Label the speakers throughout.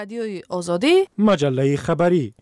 Speaker 1: رادیوی آزادی،
Speaker 2: مجله خبری.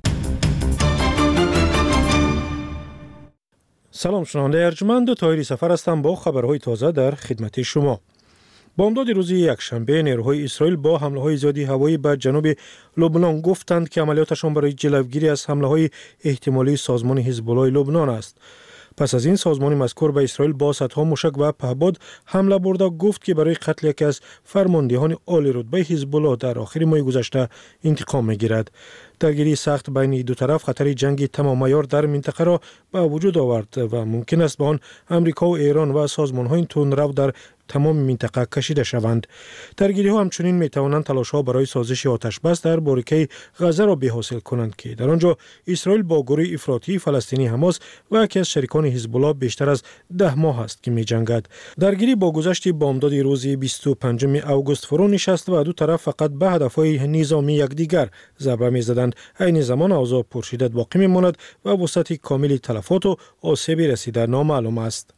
Speaker 2: سلام شنونده ارجمند، طاهری سفر هستم با خبرهای تازه در خدمت شما. بامداد روز یکشنبه نیروهای اسرائیل با حمله‌های زیادی هوایی به جنوب لبنان گفتند که عملیاتشان برای جلوگیری از حمله‌های احتمالی سازمان حزب الله لبنان است. پس از این سازمان مذکور به اسرائیل با صدها موشک و پهپاد حمله برده گفت که برای قتل یکی از فرماندهان عالی رتبه حزب الله در آخر ماه گذشته انتقام می‌گیرد. درگیری سخت بین دو طرف خطر جنگ تمام عیار در منطقه را به وجود آورد و ممکن است به آن آمریکا و ایران و سازمان‌های تندرو در تمام منطقه کشیده شوند. درگیری ها همچنین می توانند تلاش ها برای سازش آتش بس در باریکه غزه را بحاصل کنند که در آنجا اسرائیل با گروه افراطی فلسطینی حماس و یکی از شریکان حزب الله بیشتر از 10 ماه است که می جنگد. درگیری با گذشت بامداد روز 25 اوگوست فرو نشست و دو طرف فقط به هدفهای نظامی یکدیگر ضربه می زدند. عین زمان اوضاع پرشدت باقی می ماند و وسعت کامل تلفات و آسیبی رسیده نامعلوم است.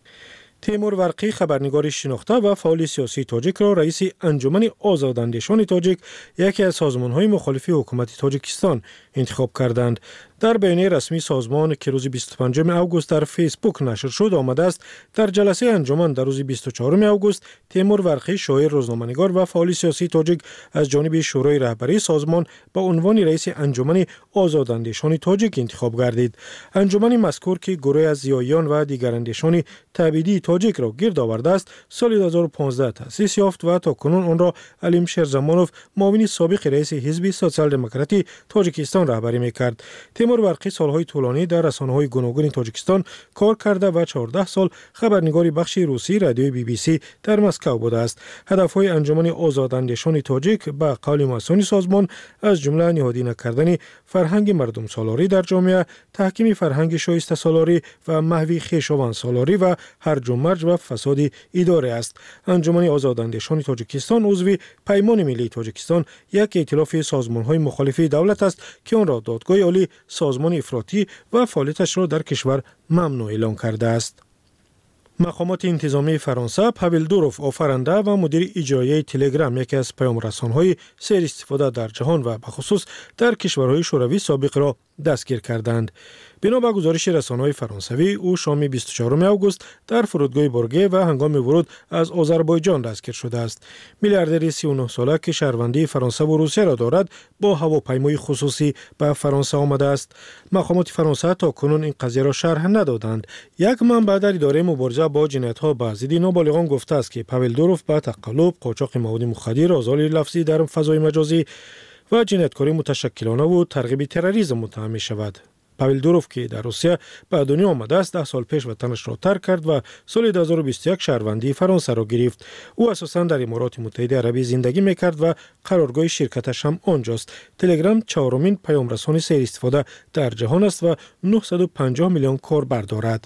Speaker 2: تیمور ورقی خبرنگار شناخته و فعال سیاسی تاجیک را رئیس انجمن آزاداندیشان تاجیک، یکی از سازمان‌های مخالف حکومت تاجیکستان، انتخاب کردند. در بیانیه رسمی سازمان که روز 25 اوگوست در فیسبوک نشر شد آمده است در جلسه انجمن در روز 24 اوگوست تیمور ورقی، شاعر، روزنامه‌نگار و فعال سیاسی تاجیک، از جانب شورای رهبری سازمان به عنوان رئیس انجمن آزاداندیشان تاجیک انتخاب گردید. انجمن مذکور که گروه از زیاییان و دیگر اندیشان تبعیدی تاجیک را گرد آورده است، سال 2015 تأسیس یافت و تاکنون آن را علیم شیرزمانوف، معاون سابق رئیس حزب سوسیال دموکراتی تاجیکستان رهبری می‌کرد. تیمور ورقی سالهای طولانی در رسانه‌های گوناگون تاجیکستان کار کرده و 14 سال خبرنگار بخش روسی رادیوی BBC در مسکو بوده است. هدف‌های انجمن آزاداندیشان تاجیک به قول مسئولان سازمان از جمله نهادینه کردن فرهنگ مردم سالاری در جامعه، تحکیم فرهنگ شایسته سالاری و محو خویشاوند سالاری و هرج و مرج و فساد اداره است. انجمن آزاداندیشان تاجیکستان عضو پیمان ملی تاجیکستان، یک ائتلاف سازمان‌های مخالف دولت است که آن را دادگاه عالی سازمان افراطی و فعالیتش را در کشور ممنوع اعلام کرده است. مقامات انتظامی فرانسه پاول دوروف، آفریننده و مدیر اجرایی تلگرام، یکی از پیام‌رسان‌های سیر استفاده در جهان و به خصوص در کشورهای شوروی سابق را دستگیر کردند. بنا به گزارش رسانه‌های فرانسوی، او شام 24 اوگوست در فرودگاه بورگه و هنگام ورود از آذربایجان دستگیر شده است. میلیاردر 39 ساله که شهروندی فرانسه و روسیه را دارد، با هواپیمای خصوصی به فرانسه آمده است. مقامات فرانسه تاکنون این قضیه را شرح ندادند. یک منبع در اداره مبارزه با جنایت‌ها به ضد نابالغان گفته است که پاول دوروف به تقلب، قاچاق مواد مخدر، آزار لفظی در فضای مجازی و جنایتکاری متشکلانه و ترغیب تروریسم متهم می‌شود. پاول دوروف که در روسیه به دنیا آمده است، 10 سال پیش وطنش را ترک کرد و سال 2021 شهروندی فرانسه را گرفت. او اساساً در امارات متحده عربی زندگی می‌کرد و قرارگاه شرکتش هم آنجاست. تلگرام چهارمین پیام‌رسان سیر استفاده در جهان است و 950 میلیون کاربر دارد.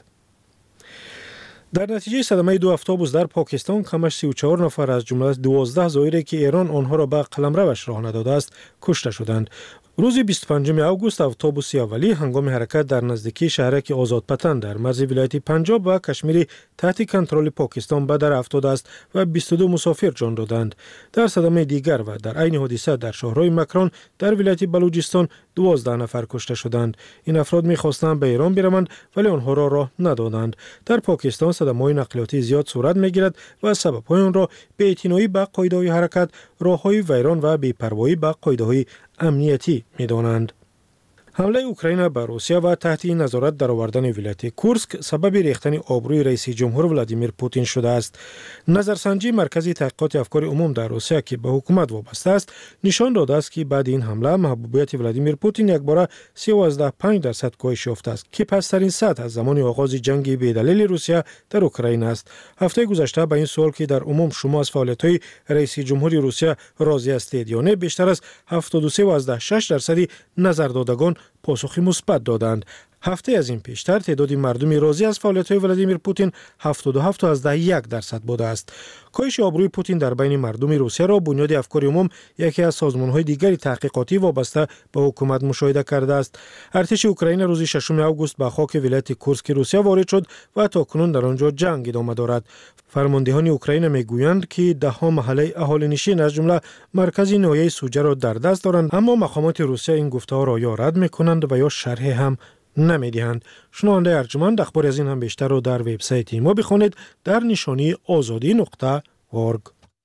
Speaker 2: در نتیجه صدمه 2 اتوبوس در پاکستان کمش 34 نفر از جمله 12 زائری که ایران آنها را به قلمروش راه نداده است کشته شدند. روز 25 اوگوست اتوبوس اولی هنگام حرکت در نزدیکی شهرک آزادپتن در مرز ولایت پنجاب و کشمیر تحت کنترل پاکستان به در افتاده است و 22 مسافر جان دادند. در صدمه دیگر و در عین حادثه در شهرهای مکران در ولایت بلوچستان 12 نفر کشته شدند. این افراد می‌خواستند به ایران بروند ولی آنها را راه ندادند. در پاکستان صدمه‌های نقلیاتی زیاد صورت می‌گیرد و سبب‌های آن را بی‌اعتنایی به قاعده‌های حرکت، راه‌های ویران و بی‌پروایی به قاعده‌های امنیتی می‌دانند. حمله اوکراین به روسیه و تحت نظارت درآوردن ولایت کورسک سبب ریختن آبروی رئیس جمهور ولادیمیر پوتین شده است. نظرسنجی مرکز تحقیقات افکار عموم در روسیه که به حکومت وابسته است نشان داده است که بعد این حمله محبوبیت ولادیمیر پوتین یکباره 13.5% کاهش یافته است که پسترین سطح از زمان آغاز جنگ بی‌دلیل روسیه در اوکراین است. هفته گذشته به این سوال که در عموم شما از فعالیت‌های رئیس جمهوری روسیه راضی هستید یا نه، بیشتر از 73.6% نظر دادگان پاسخی مثبت دادند. هفته از این پیشتر تعداد مردمی راضی از فعالیت‌های ولادیمیر پوتین 77.1% بوده است. کاهش آبروی پوتین در بین مردم روسیه را بنیاد افکار عموم یکی از سازمان‌های دیگری تحقیقاتی وابسته به حکومت مشاهده کرده است. ارتش اوکراین روز 6 آگوست به خاک ولایت کورسک روسیه وارد شد و تاکنون در آنجا جنگ ادامه دارد. فرماندهان اوکراین میگویند که ده‌ها محله اهالینشین از جمله مرکز ناحیه سوجه را در دست دارند، اما مقامات روسیه این گفته‌ها را یا رد می‌کنند و یا شرح هم نمی‌دهند. شنونده ارجمند اخبار از این هم بیشتر را در وبسایت ما بخوانید در نشانی azadi.org.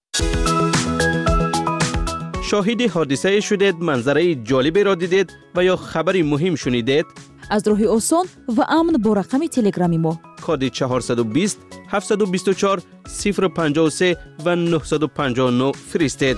Speaker 1: شاهد حادثه شدید، منظره جالبی را دیدید و یا خبری مهم شنیدید؟
Speaker 3: از راه آسان و امن با رقم تلگرامی ما
Speaker 1: کد 420 724 053 و 959 فرستید.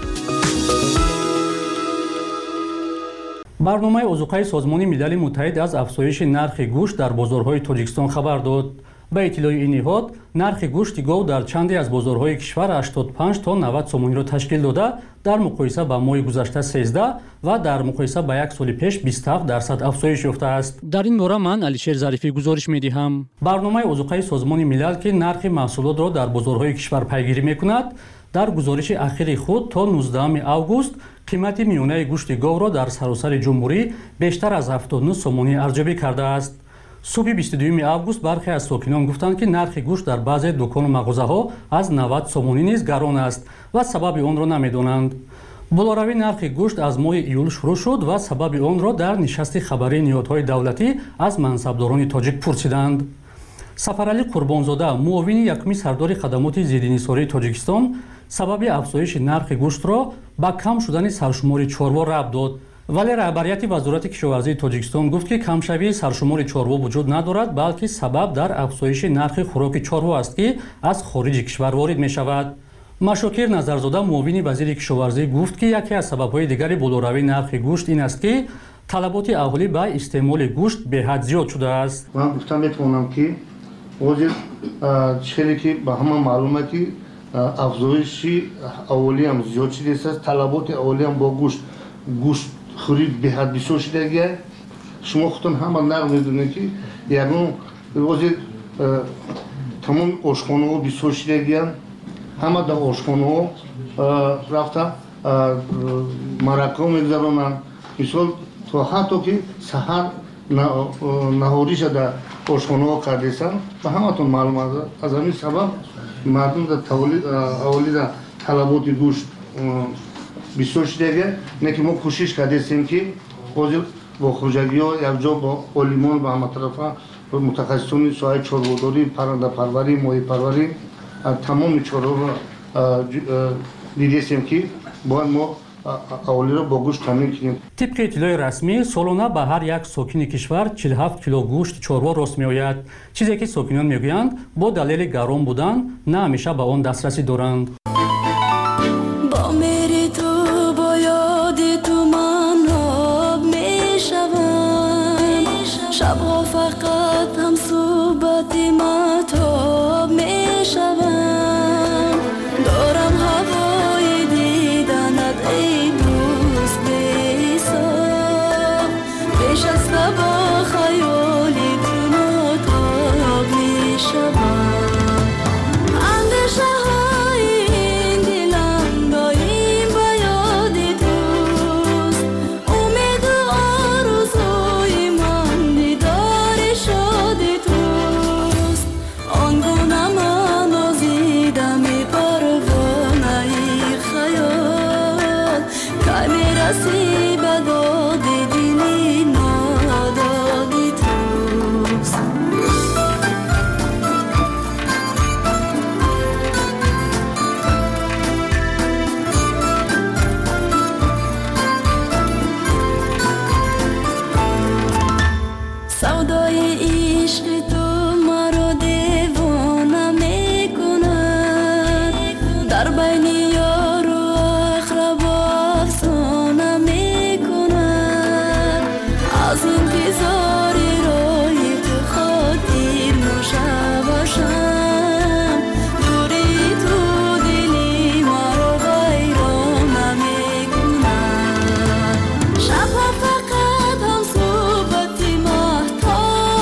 Speaker 4: برنامه اوزوقای سازمان ملل متحد از افزایش نرخ گوشت در بازارهای تاجیکستان خبر داد. به اطلاع این نهاد، نرخ گوشت گاو در چندی از بازارهای کشور 85 تا 90 سومونی را تشکیل داده، در مقایسه با ماه گذشته 13 و در مقایسه با یک سال پیش 27% افزایش یافته است. در این باره من علیشیر ظریفی گزارش می‌دهم. برنامه اوزوقای سازمان ملل که نرخ محصولات را در بازارهای کشور پیگیری می‌کند، در گزارش اخیر خود تا 19 آگوست قیمت میانه گوشت گاو را در سراسر جمهوری بیشتر از 79 سومونی ارزیابی کرده است. صبح 22 آگوست برخی از ساکنان گفتند که نرخ گوشت در بعضی دکان و مغازه‌ها از 90 سومونی نیز گران است و سبب آن را نمی‌دانند. بالاروی نرخ گوشت از ماه ایول شروع شد و سبب آن را در نشست خبری نهادهای دولتی از منصبداران تاجیک پرسیدند. سفرعلی قربانزاده، معاون یکمی سردار خدمات ضدانحصاری تاجیکستان، سبب افزایش نرخ گوشت را به کم شدن سرشمار چاروا ربط داد، ولی رهبریت وزارت کشاورزی تاجیکستان گفت که کمشوی سرشمار چاروا وجود ندارد، بلکه سبب در افزایش نرخ خوراک چاروا است که از خارج کشور وارد می شود. مشاکر نظرزاده، معاون وزیر کشاورزی گفت که یکی از سبب‌های دیگری بالاروی نرخ گوشت این است که طلبات اهالی به استعمال گوشت به حد زیاد شده است.
Speaker 5: من گفتم میتونم که وجود چیزی که به همه معلومه که افزایش اولی هم زیاد شده است، طلبات اولی هم با گوشت خرید به حد بسیار شده. شما خودتون هم نقل میدونید که یعنی وجود تمام آشخانه ها بسیار شده، همه در آشخانه ها رفته مرکه میگذارونن، مثال تا حتی که سحر نهاریش در آشخانه ها کردیستن و همه تون معلوم است. از همین سبب مردم در تولید طلبات گوشت بسیار شده. نه که ما کوشش کردیم که با خرجگی ها یک جا با عالمان و همه طرفه متخصصان ساحه چارواداری، پرنده پروری، ماهی پروری تمام چارو را دیدیم که باید ما اولی را با گوشت تامین کنیم.
Speaker 4: طبق اطلاع رسمی سالانه به هر یک ساکن کشور 47 کیلو گوشت چاروا راست میآید، چیزی که ساکنان میگویند با دلیل گران بودن نه همیشه به آن دسترسی دارند.
Speaker 6: شبها فقط هم صحبت مهتاب می شوم، دارم هوای دیدنت ای دوست بی‌حساب، پیش از با خیالی تو ناتاب می شوم. اندیشه های این دلم دایم به یاد توست، امید و آرزوی من دیدار شادی توست. آنگونه من آزیدم پروانه ای خیال، که میرسی به داد دلی نادادی توست. سودای عشق تو مرا دیوانه میکند، در بین یار و اقربا افسانه میکند. از انتظار راهی تو خاطر نشوشم، دوری تو دلی مرا ویرانه میکند. شبها فقط هم صحبت مهتاب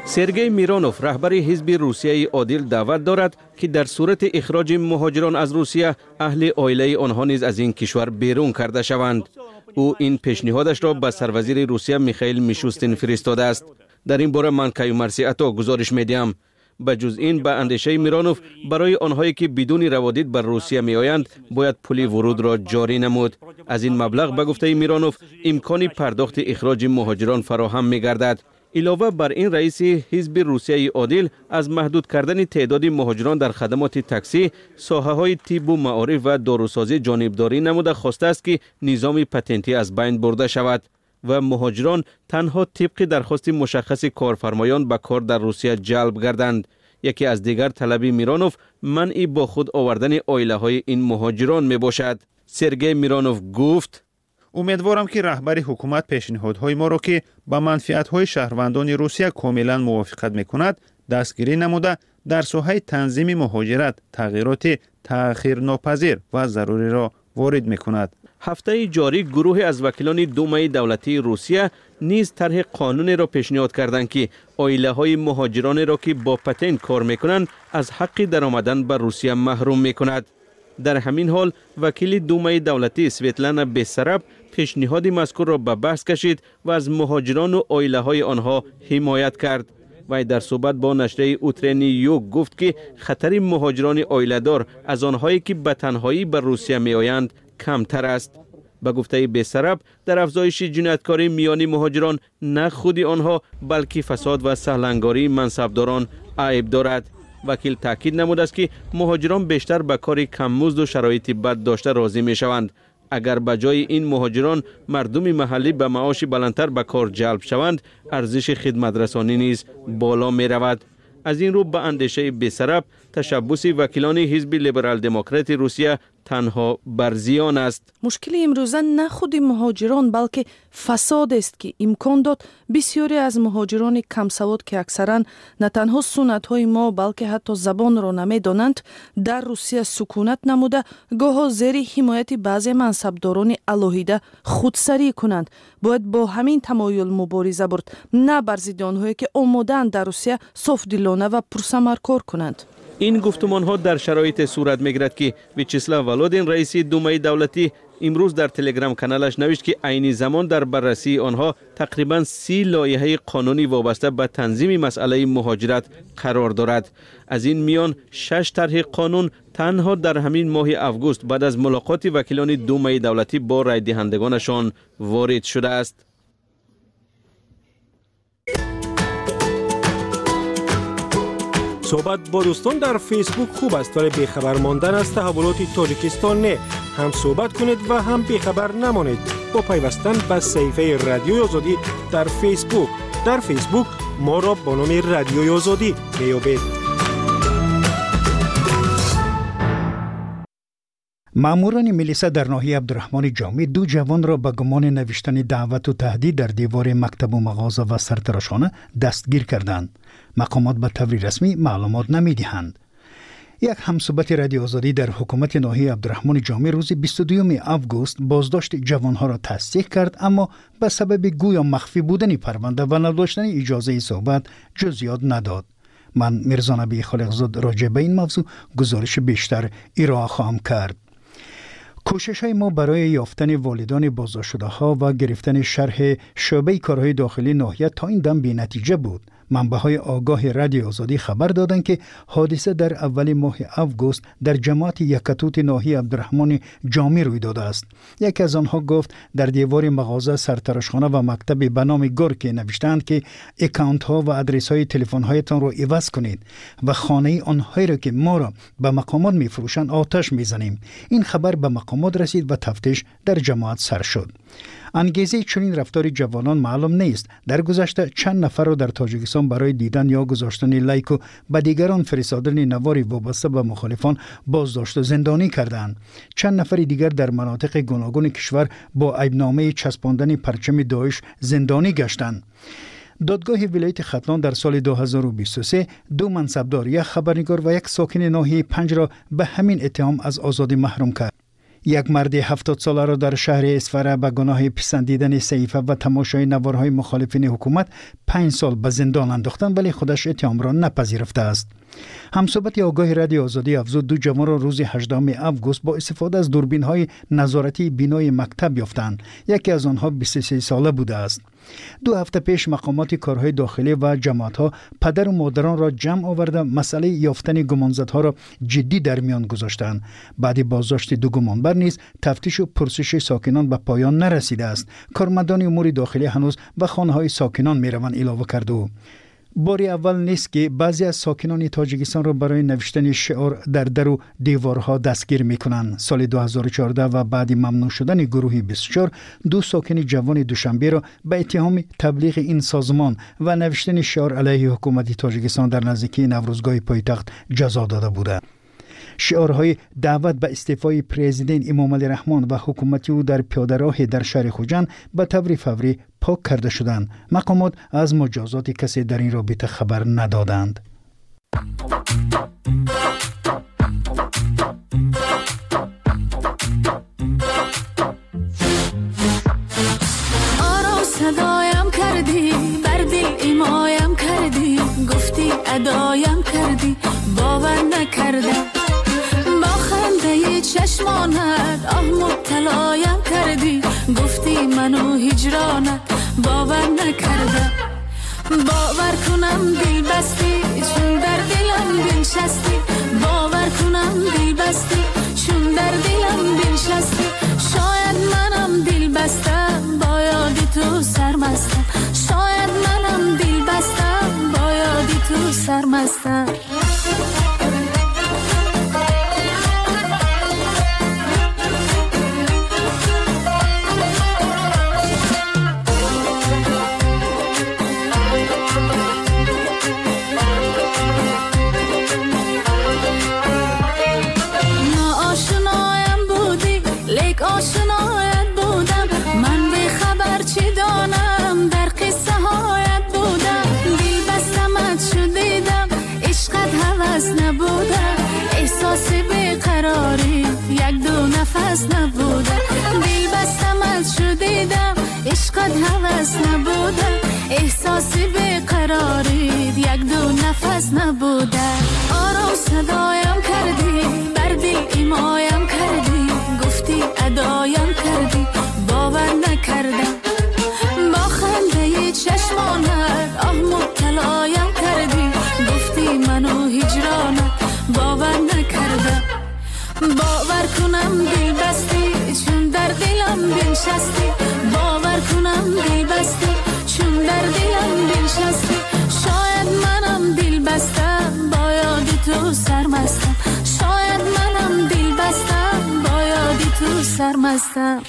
Speaker 1: سرگئی میرانوف رهبر حزب روسیه عادل دعوت دارد که در صورت اخراج مهاجران از روسیه اهل عائله آنها نیز از این کشور بیرون کرده شوند. او این پیشنهادش را به سروزیر روسیه میخائیل میشوستین فرستاده است. در این باره من کیومرثی عطا گزارش میدیم. به جز این به اندیشه میرانوف برای آنهایی که بدون روادید بر روسیه می آیند باید پول ورود را جاری نمود. از این مبلغ به گفته میرانوف امکان پرداخت اخراج مهاجران فراهم می گردد. علاوه بر این رئیس حزب روسیه عادل از محدود کردن تعداد مهاجران در خدمات تاکسی، ساحه‌های طب و معارف و داروسازی جانبداری نموده خواسته است که نظام پتنتی از بین برده شود و مهاجران تنها طبق درخواست مشخص کارفرمایان به کار در روسیه جلب گردند. یکی از دیگر طلب میرانوف منع با خود آوردن عائله‌های این مهاجران می باشد. سرگئی میرانوف گفت:
Speaker 7: امیدوارم که رهبر حکومت پیشنهادهای ما را که با منفعت‌های شهروندان روسیه کاملا موافقت می‌کند دستگیری نموده در ساحه تنظیم مهاجرت تغییرات تأخیرناپذیر و ضروری را وارد می‌کند.
Speaker 1: هفته جاری گروه از وکیلان دومای دولتی روسیه نیز طرح قانون را پیشنهاد کردند که عائله‌های مهاجران را که با پتنت کار می‌کنند از حق درآمدن به روسیه محروم می‌کند. در همین حال وکیل دومای دولتی سویتلانا بیسراب پیشنهاد مذکور را به بحث کشید و از مهاجران و عائله‌های آنها حمایت کرد. و در صحبت با نشریه اوترنی یوگ گفت که خطر مهاجران عائله‌دار از آنهایی که به تنهایی به روسیه می‌آیند کمتر است. به گفته بیسراب در افزایش جنایتکاری میان مهاجران نه خود آنها بلکه فساد و سهلنگاری منصبداران عیب دارد. وکیل تاکید نموده است که مهاجران بیشتر به کار کم‌مزد و شرایط بد داشته راضی می‌شوند. اگر به جای این مهاجران مردم محلی به معاش بلندتر به کار جلب شوند، ارزش خدمترسانی نیز بالا می‌رود. از این رو به اندیشه بیسراب تشبث وکیلان حزب لیبرال دموکرات روسیه تنها بر زیان است.
Speaker 8: مشکل امروزه نه خود مهاجران بلکه فساد است که امکان داد بسیاری از مهاجران کم سواد که اکثرا نه تنها سنت های ما بلکه حتی زبان را نمیدانند در روسیه سکونت نموده گاه زیر حمایت بعضی منصبداران الهیده خودسری کنند. باید با همین تمایل مبارزه برد، نه بر ضد آنهایی که آماده‌اند در روسیه صافدلانه و پرثمر کار کنند.
Speaker 1: این گفتمان ها در شرایط صورت میگیرد که ویچسلاو ولودین رئیس دومای دولتی امروز در تلگرام کانالش نوشت که عین زمان در بررسی آنها تقریباً 30 لایحه قانونی وابسته به تنظیم مسئله مهاجرت قرار دارد. از این میان 6 طرح قانون تنها در همین ماه اوگوست بعد از ملاقات وکیلان دومای دولتی با رای دهندگانشان وارد شده است.
Speaker 2: صحبت با دوستان در فیسبوک خوب است ولی بیخبر ماندن از تحولات تاجیکستان نه. هم صحبت کنید و هم بیخبر نمانید با پیوستن به صفحه رادیوی آزادی در فیسبوک. در فیسبوک ما را با نام رادیوی آزادی میابید.
Speaker 9: ماموران ملیسا در ناحیه عبدالرحمن جامی 2 جوان را به گمان نوشتن دعوت و تهدید در دیوار مکتب و مغازه و سرتراشخانه دستگیر کردند. مقامات به طور رسمی معلومات نمی‌دهند. یک همصحبت رادیو آزادی در حکومت ناحیه عبدالرحمن جامی روز 22 اوگوست بازداشت جوانها را تصدیق کرد، اما به سبب گویا مخفی بودن پرونده و نداشتن اجازه صحبت جزئیات نداد. من میرزا نبی خالقزاد راجع به این موضوع گزارش بیشتر ارائه خواهم کرد. کوشش های ما برای یافتن والدان بازداشت شده ها و گرفتن شرح شعبه کارهای داخلی ناحیه تا این دم بی نتیجه بود. منبع‌های آگاه رادیو آزادی خبر دادند که حادثه در اول ماه اوگوست در جماعت یکتوت ناحیه عبدالرحمن جامی روی داده است. یکی از آنها گفت در دیوار مغازه، سرتراشخانه و مکتب به نام گورکی نوشتند که اکانت ها و ادرس های تلفن هایتان را عوض کنید و خانه آنهایی را که ما را به مقامات می‌فروشند آتش می‌زنیم. این خبر به مقامات رسید و تفتیش در جماعت سر شد. انگیزه چنین رفتار جوانان معلوم نیست. در گذشته چند نفر را در تاجیکستان برای دیدن یا گذاشتن لایک و به دیگران فرستادن نواری وابسته به مخالفان بازداشت و زندانی کردند. چند نفر دیگر در مناطق گوناگون کشور با عیبنامه چسباندن پرچم داعش زندانی گشتند. دادگاه ولایت ختلان در سال 2023 2 منصبدار، یک خبرنگار و یک ساکن ناحیه 5 را به همین اتهام از آزادی محروم کرد. یک مرد 70 ساله را در شهر اسفره به گناه پسندیدن صحیفه و تماشای نوارهای مخالفین حکومت 5 سال به زندان انداختند، ولی خودش اتهام را نپذیرفته است. همصحبت آگاه رادیو آزادی افزود 2 جوان را روز 18 اوگوست با استفاده از دوربین‌های نظارتی بینای مکتب یافتند. یکی از آنها 23 ساله بوده است. 2 هفته پیش مقامات کارهای داخلی و جماعت‌ها پدر و مادران را جمع آورده مسئله یافتن گمانزدها را جدی در میان گذاشتند. بعد بازداشت 2 گمانبر نیز تفتیش و پرسش ساکنان به پایان نرسیده است. کارمندان امور داخلی هنوز به خانه‌های ساکنان می‌روند اعلام کرد. باری اول نیست که بعضی از ساکنان تاجیکستان را برای نوشتن شعار در و دیوارها دستگیر میکنند. سال 2014 و بعد ممنوع شدن گروه 24 2 ساکن جوان دوشنبه را به اتهام تبلیغ این سازمان و نوشتن شعار علیه حکومت تاجیکستان در نزدیکی نوروزگاه پایتخت جزا داده بوده. شعارهای دعوت به استعفای پرزیدنت امام علی رحمان و حکومت او در پیاده‌راه در شهر خوجند به طور فوری پاک کرده شدند. مقامات از مجازات کسی در این رابطه خبر ندادند.
Speaker 6: آرام صدایم کردی، بر دل ایمایم کردی، گفتی ادایم کردی، باور نکردم. چشمانت آه مبتلایم کردی، گفتی منو هجرانت باور نکردم. باور کنم دل بستی چون در دلم بنشستی، باور کنم دل بستی چون در دلم بنشستی. شاید منم دل بستم با یاد تو سرمستم، شاید منم دل بستم با یاد تو سرمستم. آشنایت بودم، من به خبر چی دانم، در قصه هایت بودم. دل بستمت شدیدم، عشقت هوس نبودم، احساس بیقراری 1-2 نفس نبودم. دل بستمت شدیدم، عشقت هوس نبودم، احساس بیقراری 1-2 نفس نبودم. آرام صدایم کردی، بر دل ایمایم کردی، گفتی ادایم کردی، باور نکردم. با خنده چشمانت آه مبتلایم کردی، گفتی منو هجرانت باور نکردم. باور کنم دل بستی چون در دلم بنشستی، باور کنم دل بستی چون در دلم بنشستی. شاید منم دل بستم با یاد تو سرمستم، شاید منم دل بستم با یاد تو سرمستم.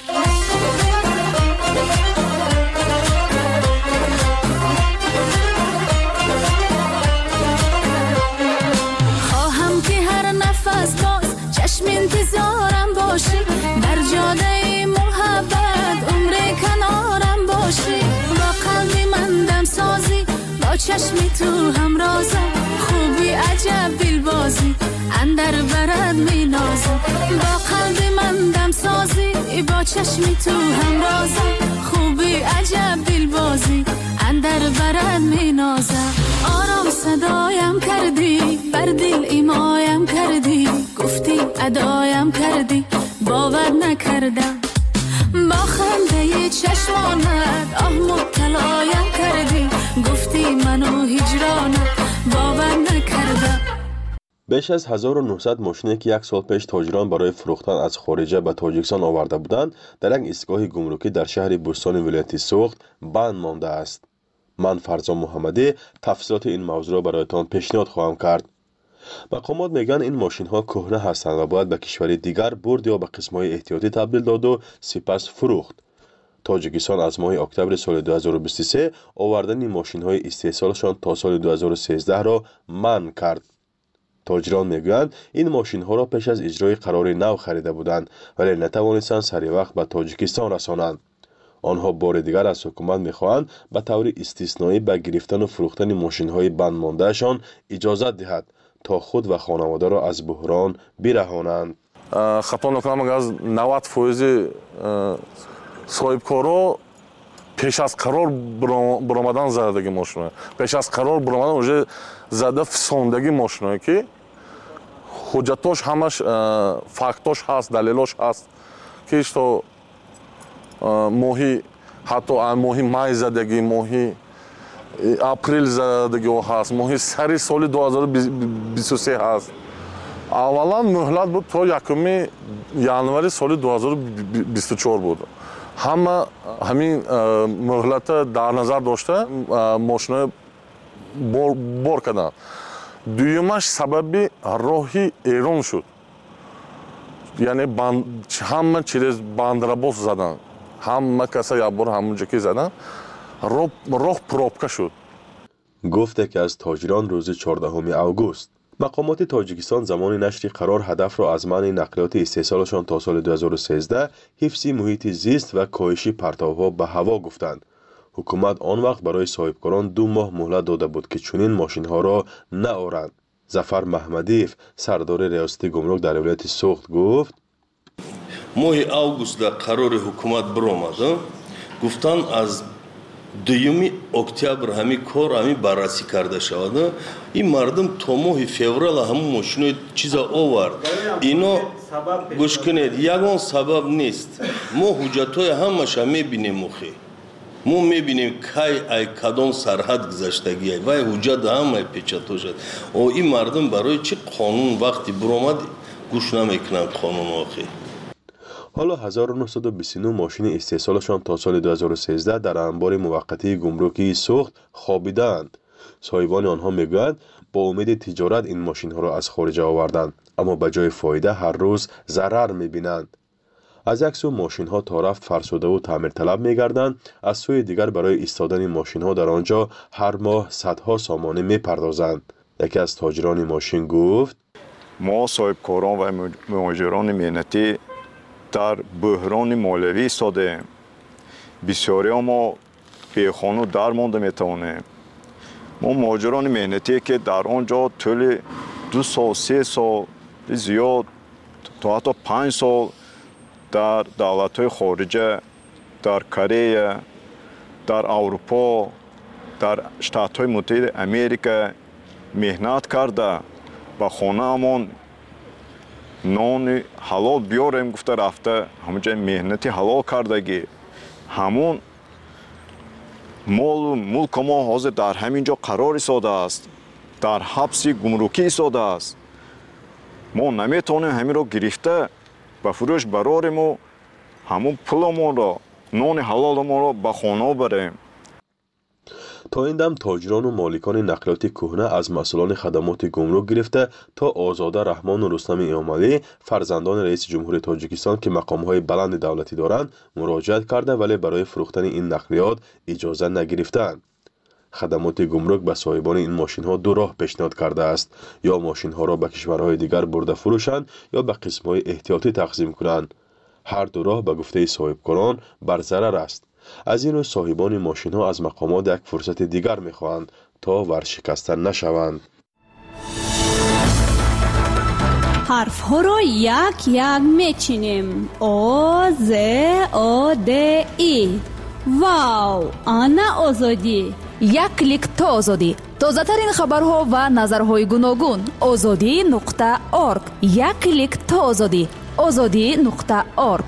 Speaker 6: خواهم که هر نفس باز چشم انتظارم باشی، در جاده محبت عمر کنارم باشی. با قلبی من دم سازی، با چشمی تو همرازم، خوبی عجب دلبازی اندر برد می نازم. با قلبی من دم سازی، با چشمی تو همرازم، خوبی عجب دلبازی اندر برد می نازم. آرام صدایم کردی، بر دل ایمایم کردی، گفتی ادایم کردی، باور نکردم. با خنده چشمانت آه مبتلایم کردی، گفتی منو هجرانت باور نکردم.
Speaker 10: بیش از 1900 ماشینی که 1 سال پیش تاجران برای فروختن از خارجه به تاجیکستان آورده بودند در یک ایستگاه گمرکی در شهر بوستان ولایت سوخت بند مانده است. من فرزان محمدی تفصیلات این موضوع را برایتان پیشنهاد خواهم کرد. مقامات میگن این ماشین ها کهنه هستند و باید به کشور دیگر برد یا به قسم های احتیاطی تبدیل داد و سپس فروخت. تاجیکستان از ماه اکتبر سال 2023 آوردن ماشین های استحصالشان تا سال 2013 را منع کرد. تاجران میگویند این ماشین ها را پیش از اجرای قرار نو خریده بودند ولی نتوانستند سری وقت به تاجیکستان رسانند. آنها بار دیگر از حکومت میخواهند به طور استثنایی به گرفتن و فروختن ماشین های بند ماندهشان اجازت دهد تا خود و خانواده را از بحران برهانند.
Speaker 11: хато мекунам агар аз 90% соҳибкоро пеш аз қарор баромадан задаги мошино, пеш аз қарор баромадан уже зада фисондаги мошино ки ҳуҷҷатош ҳамаш фактош ҳаст, далелош ҳаст ки то моҳи ҳатто моҳи май задаги, моҳи апрел задагиҳо ҳаст, моҳи сари соли 2023 ҳаст. аввалан муҳлат буд то 1 январи соли 2024 буд. ҳамин муҳлата дар назар дошта мошинаҳо бор карданд. дуюмаш сабаби роҳи эрон шуд. яъне ҳама через бандрабос задан. ҳама каса якбор ҳамонҷа ки задан, роҳ пробка шуд.
Speaker 10: гуфте ки аз тоҷирон рӯзи 14 август. мақомоти тоҷикистон замони нашри қарор ҳадафро аз манъи нақлиёти истеҳсолашон то соли 2013 ҳифзи муҳити зист ва коҳиши партовҳо ба ҳаво гуфтанд. ҳукумат он вақт барои соҳибкорон 2 моҳ муҳлат дода буд ки чунин мошинҳоро наоранд. зафар маҳмадиев, сардори риёсати гумрук дар вилояти суғд гуфт:
Speaker 12: моҳи августда қарори ҳукумат биромад, гуфтанд аз 2 октябр ҳами кор ҳами баррасӣ карда шавад. ин мардум то моҳи феврал ҳамун мошинои чиза овард. ино гӯш кунед, ягон сабаб нест. мо ҳуҷҷатҳои ҳамаша мебинем. мо мебинем кай ай кадом сарҳад гузаштагӣ вай ҳуҷҷат ҳамаи печато шад. ин мардум барои чӣ қонун вақти биромад гӯш намекунанд қонун охир.
Speaker 10: ҳоло 1929 мошини истеҳсолашон то соли 2013 дар анбори муваққатии гумрукии суғд хобидаанд. соҳибони онҳо мегӯянд, бо умеди тиҷорат ин мошинҳоро аз хориҷа оварданд, аммо ба ҷои фоида ҳар рӯз зарар мебинанд. аз як сӯ мошинҳо то рафт фарсудаву таъмирталаб мегарданд, аз сӯи дигар барои истодани мошинҳо дар он ҷо ҳар моҳ садҳо сомонӣ мепардозанд. яке аз тоҷирони мошин гуфт:
Speaker 13: мо соҳибкорон ва муҳоҷирони меҳнатӣ дар буҳрони молиявӣ истодаем. бисёриҳо мо бехону дармонда метавонем. мо муҳоҷирони меҳнатие ки дар он ҷо тӯли 2 сол 3 сол зиёд то ҳатто 5 сол дар давлатҳои хориҷа, дар Корея, дар Аврупо, дар Штатҳои Муттаҳидаи Америка меҳнат карда ба хонаамон нони ҳалол биёрем гуфта рафта, ҳамонҷа меҳнати ҳалол кардагӣ, ҳамон молу мулку мо ҳозир дар ҳамин ҷо қарор истодааст, дар ҳабси гумрукӣ истодааст. мо наметавонем ҳаминро гирифта ба фурӯш барорему ҳамон пуламонро, нони ҳалоламонро ба хона барем.
Speaker 10: то ин дам тоҷирону моликони нақлиёти кӯҳна аз масъулони хадамоти гумрук гирифта то озода раҳмону рустами иомалӣ, фарзандони раиси ҷумҳури тоҷикистон ки мақомҳои баланди давлатӣ доранд, муроҷиат карда, вале барои фурӯхтани ин нақлиёт иҷоза нагирифтанд. хадамоти гумрук ба соҳибони ин мошинҳо 2 роҳ пешниҳод кардааст: ё мошинҳоро ба кишварҳои дигар бурда фурӯшанд ё ба қисмҳои эҳтиётӣ тақсим кунанд. ҳар 2 роҳ ба гуфтаи соҳибкорон барзарар аст. аз ин рӯ соҳибони мошинҳо аз мақомот як фурсати дигар мехоҳанд то варшикаста нашаванд.
Speaker 14: ҳарфҳоро як мечинем. о з о д и. вау, ана озодӣ.
Speaker 3: як клик то озодӣ. тозатарин хабарҳо ва назарҳои гуногун. озодӣ.орг. як клик то озодӣ. озодӣ.орг.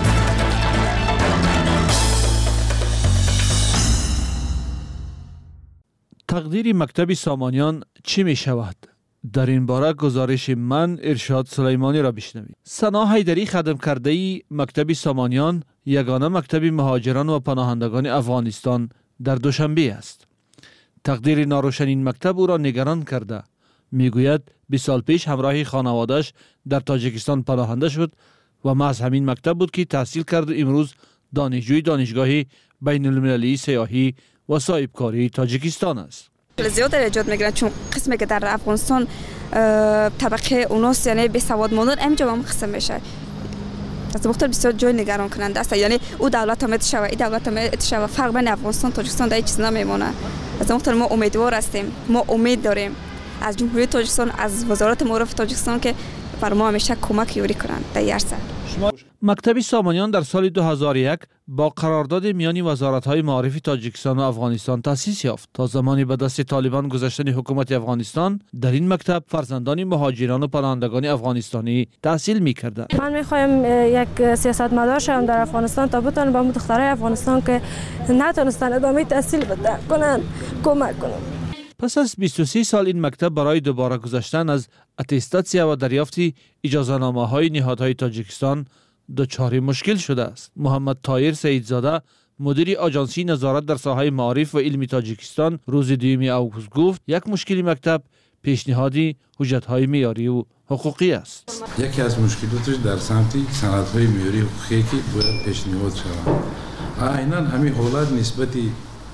Speaker 15: тақдири мактаби сомониён чӣ мешавад? дар ин бора гузориши ман Иршод Сулаймониро бишнавед. Сано Ҳайдарӣ хадмкардаи мактаби сомониён ягона мактаби муҳоҷирон ва паноҳандагони Афғонистон дар Душанбе аст. тақдири норӯшан ин мактаб ӯро нигарон карда, мегӯяд 20 сол пеш ҳамроҳи хонаводааш дар Тоҷикистон паноҳанда шуд ва маҳз ҳамин мактаб буд ки таҳсил карду имрӯз донишҷӯи донишгоҳи байнулмилалии сеёҳӣ ва соҳибкории Тоҷикистон аст.
Speaker 16: زیاد ایجاد میگیرن چون قسمی که در افغانستان طبقه اوناس یعنی بیسواد ماندن اینجا هم قسم میشه. از مختلف بسیار جای نگران کننده است. یعنی او دولت هم اتشاوه، این دولت هم اتشاوه. فرق بین افغانستان و تاجیکستان در چیز نمیمونه. از مختلف ما امیدوار هستیم، ما امید داریم از جمهوری تاجیکستان، از وزارت معارف تاجیکستان که بر ما همیشه کمک یوری کنند در هر سال.
Speaker 15: مکتب سامانیان در سال 2001 با قرارداد میان وزارت‌های معارف تاجیکستان و افغانستان تأسیس یافت. تا زمانی به دست طالبان گذشتن حکومت افغانستان در این مکتب فرزندان مهاجران و پناهندگان افغانستانی تحصیل می‌کردند.
Speaker 17: من می‌خوایم یک سیاستمدار شوم در افغانستان تا بتونم به دخترای افغانستان که نتونستن ادامه تحصیل کنن کمک کنم.
Speaker 15: پس از 23 سال این مکتب برای دوباره گذشتن از اتستاسیا و دریافت اجازه‌نامه‌های نهادهای تاجیکستان دچار مشکل شده است. محمد طاهر سیدزاده مدیر آژانسی نظارت در ساحه معارف و علمی تاجیکستان روز 2 آگوست گفت یک مشکل مکتب پیشنهاد حجت‌های معیاری و حقوقی است.
Speaker 18: یکی از مشکلاتش در سمت سندهای معیاری حقوقی که باید پیشنهاد شود. عیناً همین حالت نسبتی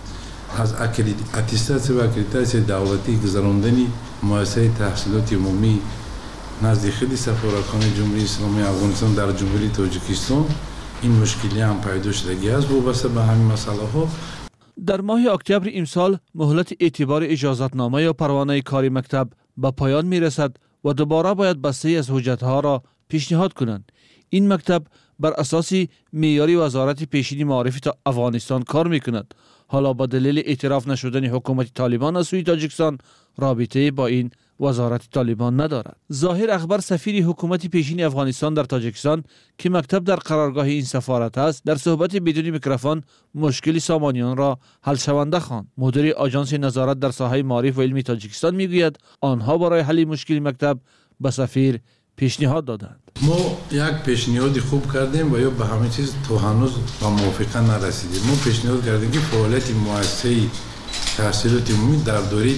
Speaker 18: از اتستاسیا و اکریدیتاسیون دولتی گذراندن مؤسسه تحصیلات عمومی نزدیکی سفارتخانه جمهوری اسلامی افغانستان در جمهوری تاجیکستان این مشکلی هم پیدا شدگی است وابسته به همین مسئله ها.
Speaker 15: در ماه اکتبر امسال مهلت اعتبار اجازتنامه یا پروانه کاری مکتب به پایان می رسد و دوباره باید بسته از حجتها را پیشنهاد کنند. این مکتب بر اساس معیار وزارت پیشین معارف افغانستان کار می کند. حالا با دلیل اعتراف نشدن حکومت طالبان از سوی تاجیکستان رابطه با این وزارت طالبان ندارد. ظاهر اخبر سفیر حکومت پیشین افغانستان در تاجیکستان که مکتب در قرارگاه این سفارت است در صحبت بدون میکروفون مشکل سامانیان را حل شونده خواند. مدیر آژانس نظارت در ساحه معارف و علمی تاجیکستان میگوید آنها برای حل مشکل مکتب به سفیر پیشنهاد دادند.
Speaker 18: ما یک پیشنهاد خوب کردیم و یا به همه چیز تو هنوز با موافقه نرسیدیم. ما پیشنهاد کردیم که فعالیت مؤسسه تحصیلات عمومی در دوره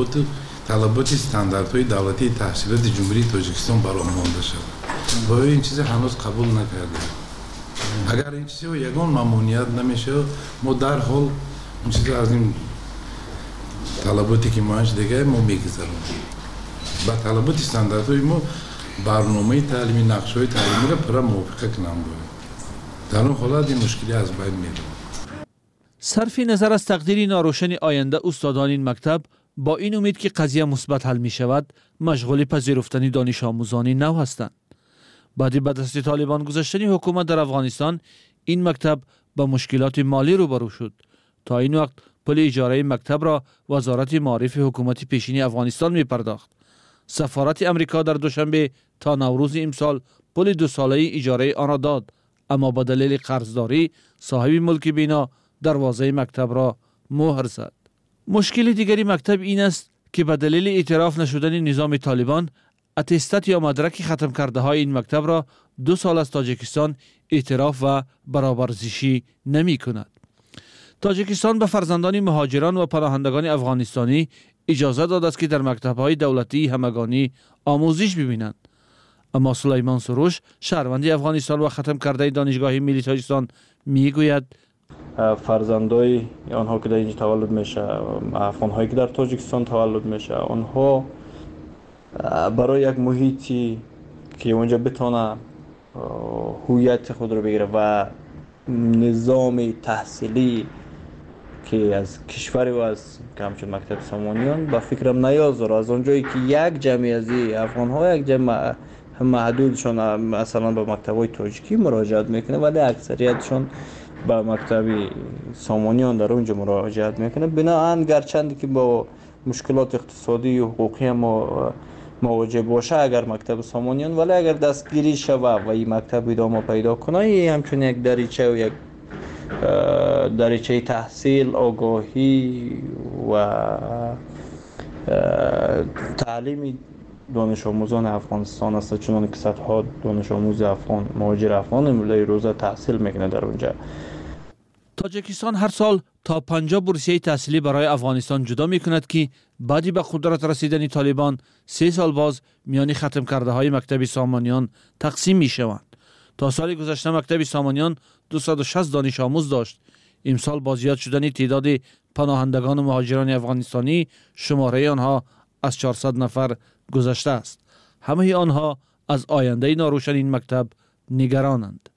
Speaker 18: طلبات استانداردهای دولتی تحصیلات جمهوری تاجیکستان برآورده شد. و این چیز هنوز قبول نکردیم. اگر این چیز یگان ممنوعیت نمیشه ما در حال اون چیز از این طلباتی که ما دیگه ما میگذاریم. با طلبات استانداردهای ما برنامه تعلیمی نقشه‌های تعلیمی را پر موافقه کنم باید. در اون حالت این مشکلی از بین میره.
Speaker 15: صرف نظر از تقدیر ناروشن آینده استادان این مکتب با این امید که قضیه مثبت حل می شود مشغول پذیرفتن دانش آموزان نو هستند. بعد به دست طالبان گذشتن حکومت در افغانستان این مکتب با مشکلات مالی روبرو شد. تا این وقت پول اجاره مکتب را وزارت معارف حکومت پیشین افغانستان می پرداخت. سفارت امریکا در دوشنبه تا نوروز امسال پول 2 ساله اجاره آن را داد، اما با دلیل قرضداری صاحب ملک بنا دروازه مکتب را مهر زد. مشکل دیگری مکتب این است که به دلیل اعتراف نشدن نظام طالبان اتستات یا مدرک ختم کرده های این مکتب را 2 سال از تاجیکستان اعتراف و برابرزیشی نمی کند. تاجیکستان به فرزندان مهاجران و پناهندگان افغانستانی اجازه داده است که در مکتب‌های دولتی همگانی آموزش ببینند. اما سلیمان سروش شهروند افغانستان و ختم کرده دانشگاه ملی تاجیکستان میگوید
Speaker 19: فرزندای آنها که در اینجا تولد میشه، افغان‌هایی که در تاجیکستان تولد میشه، آنها برای یک محیطی که اونجا بتونه هویت خود رو بگیره و نظام تحصیلی که از کشوری و از همچون مکتب سامانیان به فکرم نیازاره. از اونجایی که یک جمعی از افغان‌ها یک جمع محدودشون مثلا به مکتب‌های تاجیکی مراجعت میکنه ولی اکثریتشون به مکتب سامانیان در اونجا مراجعت میکنه. بناهن گرچند که با مشکلات اقتصادی و حقوقی ما مواجه باشه اگر مکتب سامانیان، ولی اگر دستگیری شوه و این مکتب ادامه پیدا کنه همچون یک دریچه و یک دریچه تحصیل، آگاهی و تعلیم دانش آموزان افغانستان است، چون که صدها دانش آموز افغان مهاجر افغان امروزه روزه تحصیل میکنه در اونجا.
Speaker 15: تاجیکستان هر سال تا 50 بورسیه تحصیلی برای افغانستان جدا میکند که بعدی به قدرت رسیدن طالبان 3 سال باز میان ختم کرده های مکتب سامانیان تقسیم میشوند. تا سال گذشته مکتب سامانیان 260 دانش آموز داشت. امسال با زیاد شدن تعداد پناهندگان و مهاجران افغانستانی شماره آنها از 400 نفر گذشته است. همه آنها از آینده ناروشن این مکتب نگرانند.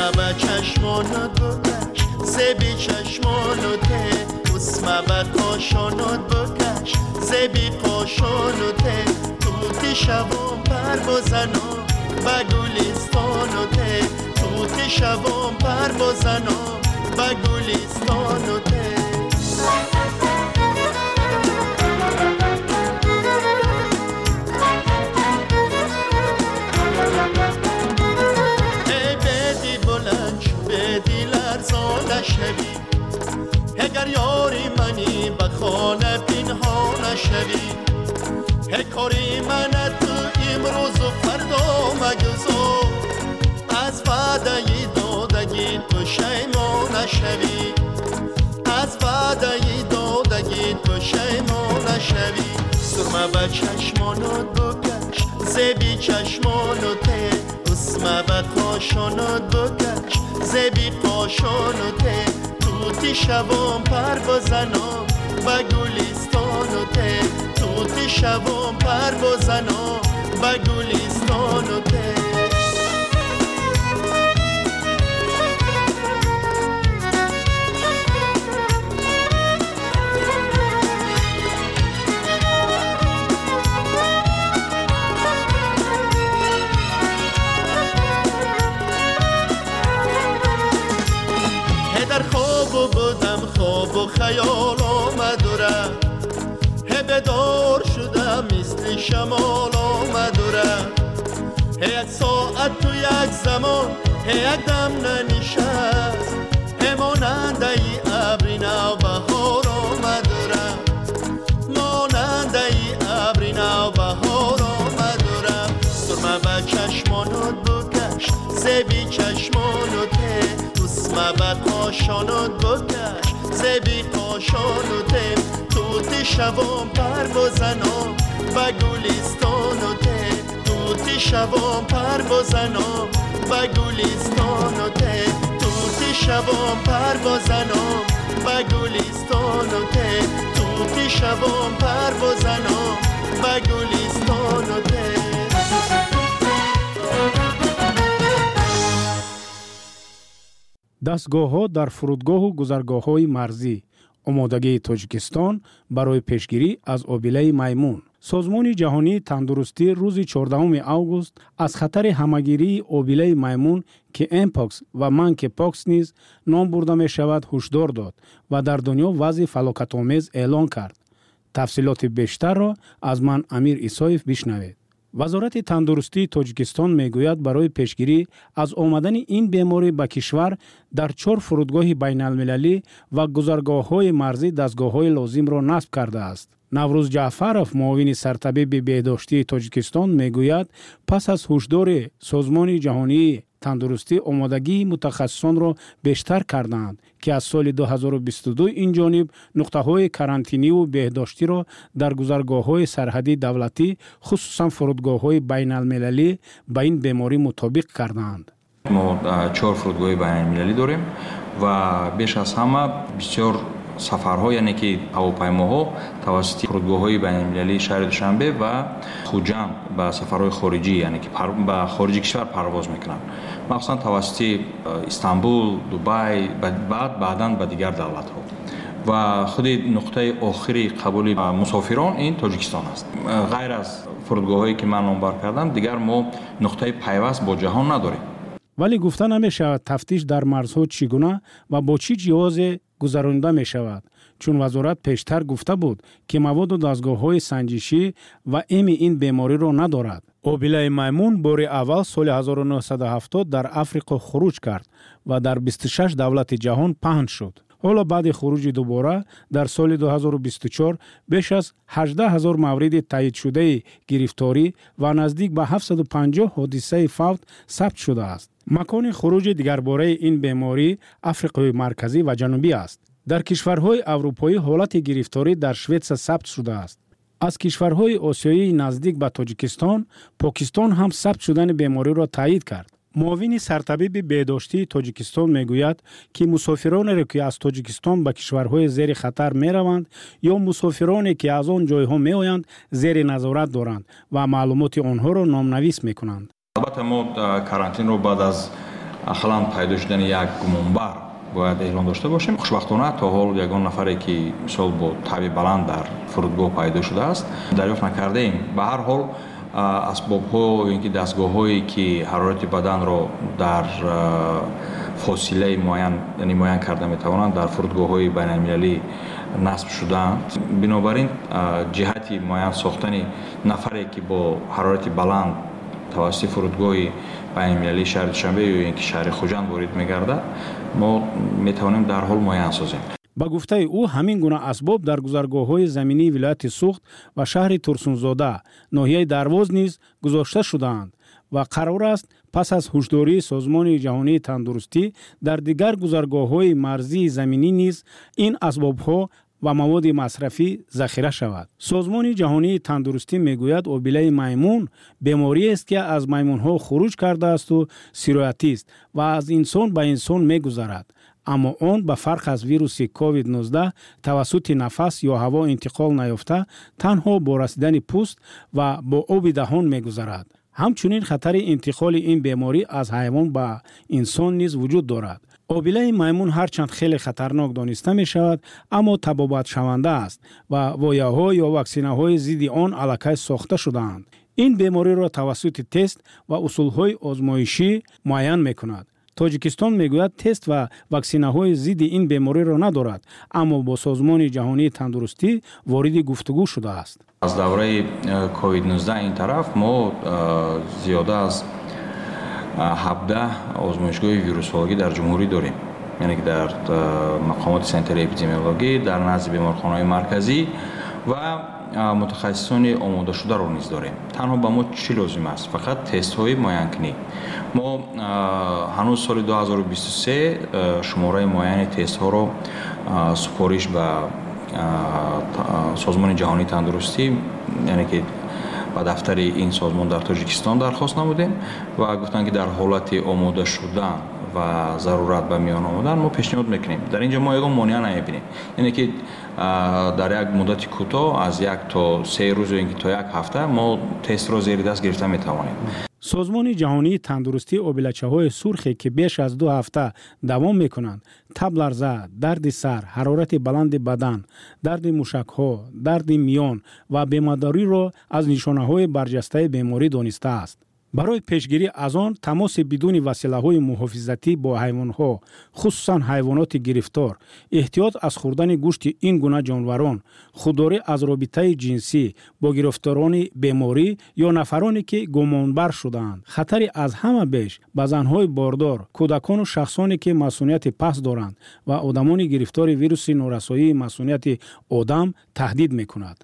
Speaker 20: سرمه به چشمانت بکش زبی چشمانته اسمه به قاشانت بکش زبی قاشانته توتی شبام پر بزنم به گلستانته توتی شبام پر بزنم به گلستانته ای بدی بلند شو بدی لرزانه شوی اگر یاری منی به خانه پنهانه شوی ای کاری من تو امروز و فردا مگذار از وعده دادگی تو شیمانه شوی از وعده دادگی تو شیمانه شوی سرمه به چشمانت بکش زبی چشمانته اسمه به قاشانت بکش زبی قاشانته توتی شبام پر بزنم به گلستانته توتی شبام پر بزنم به گلستانته در خواب بودم خواب و خیال آمد و رفت بدار شدم مثل شمال آمد و رفت یک ساعت تو یک زمان یک دم ننشست ماننده ای ابری نو بهار آمد و رفت ماننده ای ابری نو بهار آمد و رفت سرمه به چشمانت بکش زبی چشمانته اسمه به قاشانت بکش زبی قاشانته توتی شبام پر بزنم به گلستانته توتی شبام پر بزنم به گلستانته توتی شبام پر بزنم به گلستانته توتی شبام پر بزنم به گلستانته
Speaker 21: دستگاه‌ها در فرودگاه و گذرگاه‌های مرزی آمادگی تاجیکستان برای پیشگیری از آبیله میمون. سازمان جهانی تندرستی روز 14 اوگوست از خطر همه‌گیری آبیله میمون که امپاکس و منکی پاکس نیز نام برده می شود هشدار داد و در دنیا وضع فلاکت‌آمیز اعلان کرد. تفصیلات بیشتر را از من امیر ایسایف بشنوید. وزارت تندرستی تاجیکستان میگوید برای پیشگیری از آمدن این بیماری به کشور در 4 فرودگاه بین المللی و گذرگاه‌های مرزی دستگاه‌های لازم را نصب کرده است. نوروز جعفرов معاون سرطبیب بهداشتی تاجیکستان میگوید پس از هشدار سازمان جهانی تندرستی آمادگی متخصصان را بیشتر کردند که از سال 2022 این جانب نقطه‌های کرانتینی و بهداشتی را در گذرگاه‌های سرحدی دولتی خصوصا فرودگاه‌های بین المللی به این بیماری مطابق کردند.
Speaker 22: ما 4 فرودگاه بین المللی داریم و بیش از همه بسیار سفرها یعنی که هواپیماها توسط فرودگاه‌های بین‌المللی شهر دوشنبه و خوجند به سفرهای خارجی یعنی که به خارج کشور پرواز میکنند، مخصوصا توسط استانبول، دبی، بعداً به دیگر دولت‌ها و خود نقطه آخری قبول مسافران این تاجیکستان است. غیر از فرودگاه‌هایی که من نامبر کردم دیگر ما نقطه پیوست با جهان نداریم.
Speaker 21: ولی گفته نمی‌شود تفتیش در مرزها چگونه و با چه جواز گذرانده می شود، چون وزارت پیشتر گفته بود که مواد و دستگاه‌های سنجشی و این بیماری را ندارد. آبیله میمون بار اول سال 1970 در آفریقا خروج کرد و در 26 دولت جهان پهن شد. حالا بعد خروج دوباره در سال 2024 بیش از 18,000 مورد تایید شده گرفتاری و نزدیک به 750 حادثه فوت ثبت شده است. مکان خروج دیگرباره این بیماری آفریقای مرکزی و جنوبی است. در کشورهای اروپایی حالت گرفتاری در سوئد ثبت شده است. از کشورهای آسیایی نزدیک به تاجیکستان، پاکستان هم ثبت شدن بیماری را تایید کرد. معاون سرطبیب بهداشتی تاجیکستان میگوید که مسافرانی را که از تاجیکستان به کشورهای زیر خطر می روند یا مسافرانی که از آن جایها می آیند زیر نظارت دارند و معلومات آنها را نامنویس می کنند.
Speaker 22: البته ما کارانتین رو بعد از ахалан пайдо шудани як гумонбар бояд эълон дошта бошем. хушбахтона то ҳол ягон нафаре ки мисол бо таби баланд дар фурудгоҳ пайдо шудааст дарёфт накардаем. ба ҳар ҳол асбобҳо ин ки дастгоҳҳое ки ҳарорати баданро дар фосилаи муайян яъне муайян карда метавонанд дар фурудгоҳҳои байналмилалӣ насб шудаанд. бинобар ин ҷиҳати муайян сохтани нафаре ки бо ҳарорати баланд тавассути фурудгоҳи байналмилалии шаҳри душанбе ё ин ки шаҳри хуҷанд ворид мегардад мо метавонем дар ҳол муайян созем.
Speaker 21: ба гуфтаи ӯ ҳамин гуна асбоб дар гузаргоҳҳои заминии вилояти Суғд ва шаҳри Турсунзода ноҳияи Дарвоз низ гузошта шудаанд ва қарор аст пас аз ҳушдории Созмони ҷаҳонии тандурустӣ дар дигар гузаргоҳҳои марзии заминӣ низ ин асбобҳо ва маводи масрафӣ захира шавад. Созмони ҷаҳонии тандурустӣ мегӯяд обилаи маймун бемориест ки аз маймунҳо хуруҷ кардаасту сироятист ва аз инсон ба инсон мегузарад. аммо он ба фарқ аз вируси COVID-19 тавассути нафас ё ҳаво интиқол наёфта танҳо бо расидани пӯст ва бо оби даҳон мегузарад. ҳамчунин хатари интиқоли ин беморӣ аз ҳайвон ба инсон низ вуҷуд дорад. обилаи маймун ҳарчанд хеле хатарнок дониста мешавад, аммо табобатшаванда аст ва вояҳо ё ваксинаҳои зидди он аллакай сохта шудаанд. ин бемориро тавассути тест ва усулҳои озмоишӣ муайян мекунад. тоҷикистон мегӯяд тест ва ваксинаҳои зидди ин бемориро надорад, аммо бо Созмони ҷаҳонии тандурустӣ вориди гуфтугӯ шудааст.
Speaker 22: аз давраи COVID-19 ин тараф мо зиёда аз 17 озмоишгоҳи вирусологӣ дар ҷумҳурӣ дорем, яъне ки дар мақомоти санитарии эпидемиологӣ, дар назди беморхонаҳои марказӣ ва мутахассисони омодашударо низ дорем. танҳо ба мо чӣ лозим аст? фақат тестҳои муайянкунӣ. мо ҳанӯз соли 2023 шумораи муайяни тестҳоро супориш ба Созмони ҷаҳонии тандурустӣ, яъне ки ба дафтари ин созмон дар Тоҷикистон дархост намудем ва гуфтанд ки дар ҳолати омода шудан ва зарурат ба миён омадан мо пешниҳод мекунем. дар ин ҷо мо ягон монеа намебинем, яъне ки дар як муддати кӯтоҳ аз 1 то 3 рӯз ё ин ки то 1 ҳафта мо тестро зери даст гирифта метавонем.
Speaker 21: Созмони ҷаҳонии тандурустӣ обилачаҳои сурхе ки беш аз 2 ҳафта давом мекунанд, табларза, дарди сар, ҳарорати баланди бадан, дарди мушакҳо, дарди миён ва бемадориро аз нишонаҳои барҷастаи беморӣ донистааст. барои пешгирӣ аз он тамоси бидуни василаҳои муҳофизатӣ бо ҳайвонҳо, хусусан ҳайвоноти гирифтор, эҳтиёт аз хӯрдани гӯшти ин гуна ҷонварон, худдорӣ аз робитаи ҷинсӣ бо гирифторони беморӣ ё нафароне ки гумонбар шудаанд. хатари аз ҳама беш ба занҳои бордор, кӯдакону шахсоне ки масъулияти паст доранд ва одамони гирифтори вируси норасоии масъулияти одам таҳдид мекунад.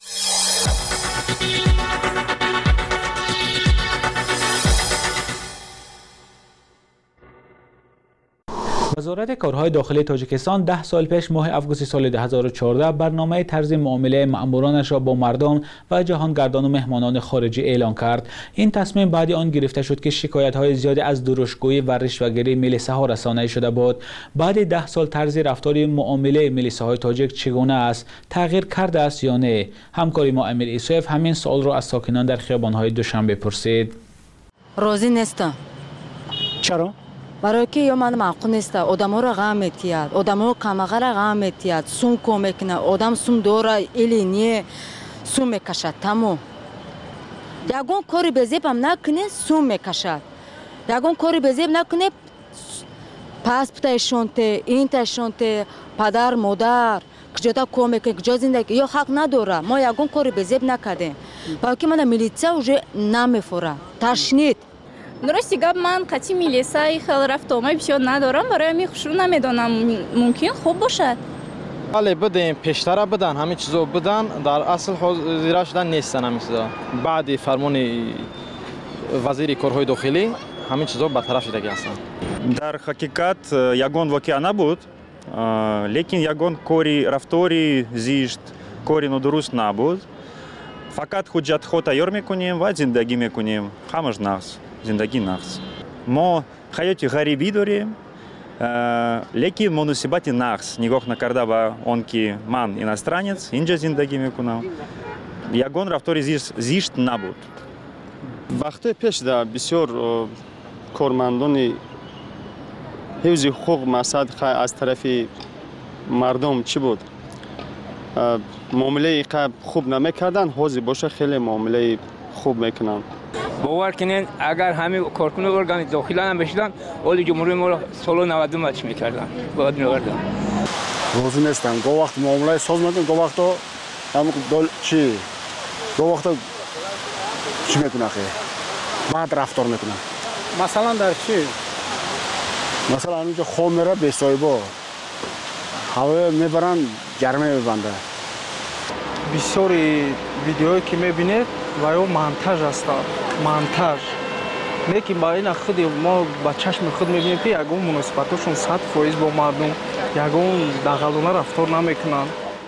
Speaker 4: وزارت کارهای داخلی تاجیکستان 10 سال پیش ماه آگوست سال 2014 برنامه طرز معامله مأمورانش را با مردم و جهانگردان و مهمانان خارجی اعلان کرد. این تصمیم بعد آن گرفته شد که شکایت‌های زیادی از درشتگویی و رشوه‌گیری میلیسه‌ها رسانه‌ای شده بود. بعد 10 سال طرز رفتار معامله میلیسه‌های تاجیک چگونه است؟ تغییر کرده است یا نه؟ همکاری ما امیر ایسوف همین سوال را از ساکنان در خیابان‌های دوشنبه پرسید.
Speaker 5: راضی نیستم.
Speaker 21: چرا؟
Speaker 5: برای که یا من معقول نیست آدم‌ها را غم می‌تید، آدم‌ها کمغه را غم می‌تید، سوم کم میکنه، آدم سوم داره ایلینیه سوم میکشد تمام. یگون کاری بزیب هم نکنه سوم میکشد، یگون کاری بزیب نکنه پاسپورت شونته، این تشونته، پدر مادر کجا کم میکنه، کجا زندگی یا حق نداره. ما یگون کاری بزیب نکردیم، برای که من میلیتسا уже نمیفوره، تشنید.
Speaker 23: درستی گپ من قطعی میلیسای خیلی رفت آمای بسیار ندارم، برای همین خوشرو نمیدانم ممکن خوب باشد.
Speaker 24: بله بدیم پیشتر بدن همه چیزو بدن در اصل حاضر شدن نیستن همین چیزا. بعد فرمان وزیر کارهای داخلی همین چیزا برطرف شده هستن.
Speaker 13: در حقیقت یگان واقعا نبود، لیکن یگان کاری رفتاری زیشت کاری ندرست نبود. فقط حجت خود تیار میکنیم و زندگی میکنیم، همش نقص. زندگی نقص. ما حیات غریبی داریم، لیکن مناسبت نقص نگاه نکرده با آن که من اینسترانیت اینجا زندگی میکنم. یگان رفتاری زیشت نبود.
Speaker 24: وقتی پیش در بسیار کارمندان
Speaker 1: حفظ حقوق مقصد از طرف مردم چی بود؟ معامله خوب نمیکردن، حوزی باشه خیلی معامله خوب میکنن.
Speaker 2: باور کنین اگر همه کارکنان ارگان داخلی هم بشدن اولی جمهوری ما را سال 92 مچ میکردن باید میوردن.
Speaker 7: روزی نیستن گو وقت معامله ساز میکنن گو وقت هم چی گو وقت چی میکنن خیلی بعد رفتار میکنن.
Speaker 21: مثلا در چی؟
Speaker 7: مثلا اینجا خواب میره به صایبا هوا میبرن جرمه میبنده.
Speaker 24: بسیاری ویدیوهایی که میبینید و یا منتاژ است. منتاژ لیکن با این خود ما با چشم خود میبینیم که یگون مناسبتشون 100% با مردم یگون دغلانه رفتار نمیکنن.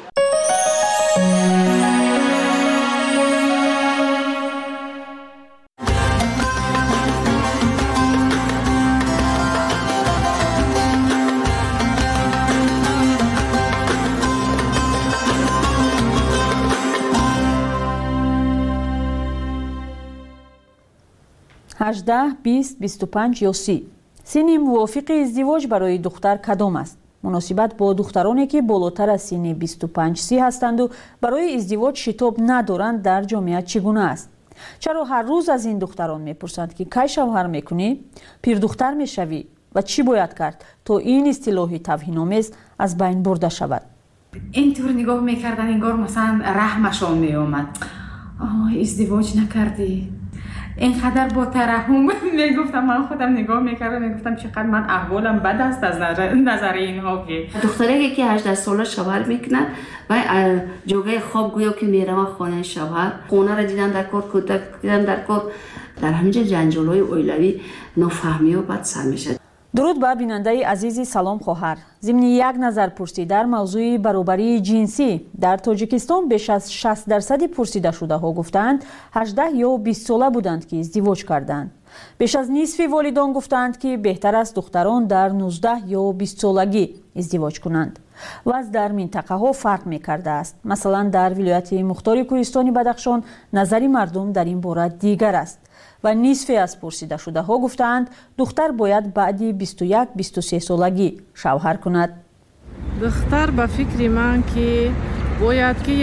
Speaker 8: 18, 20, 25 یا 30. سن موافق ازدواج برای دختر کدام است؟ مناسبت با دخترانی که بالاتر از سن 25-30 هستند و برای ازدواج شتاب ندارند در جامعه چگونه است؟ چرا هر روز از این دختران میپرسند که کی شوهر میکنی؟ پیر دختر میشوی و چی باید کرد تا این اصطلاح توهین‌آمیز از بین برده شود؟
Speaker 25: اینطور نگاه میکردن انگار مثلا رحمشان میومد. ازدواج نکردی؟ اینقدر با ترحم میگفتم. من خودم نگاه میکردم میگفتم چقدر من احوالم بد است از نظر اینها که
Speaker 26: دختری که 18 ساله شوهر میکنند و جوگه خواب گویا که میرم خانه شوهر خونه را دیدن در کار کودک دیدن در کار در همینجا جنجال‌های اویلوی نافهمی و بد سر میشه.
Speaker 8: درود به بیننده عزیزی. سلام خواهر. ضمن یک نظرپرسی در موضوع برابری جنسی در تاجیکستان بیش از 60% پرسیده شده ها گفتند 18 یا 20 ساله بودند که ازدواج کردند. بیش از نصف والدان گفتند که بهتر است دختران در 19 یا 20 سالگی ازدواج کنند. وضع در منطقه ها فرق می کرده است. مثلا در ولایت مختار کوهستان بدخشان نظر مردم در این باره دیگر است و نصف از پرسیده شده ها گفتند دختر باید بعد 21-23 سالگی شوهر کند.
Speaker 27: دختر به فکر من که باید که یک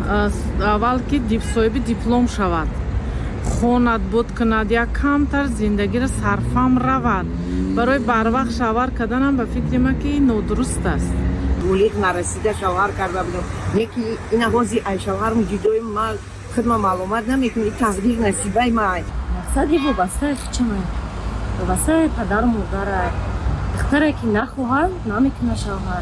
Speaker 27: اول که صاحب دیپلم شود، خواند بود کند، یک کمتر زندگی را صرفم رود. برای بر وقت شوهر کردن به فکر من که نادرست است.
Speaker 28: بلوغ نرسیده شوهر کرده بودم. یکی این حوزی ای شوهرم جدای من خدمت معلومات نمیکنه. تقدیر نصیبه من
Speaker 17: مقصدی وابسته چمه؟ وابسته پدر و مادر. دختری که نخواهد نمیکنه شوهر.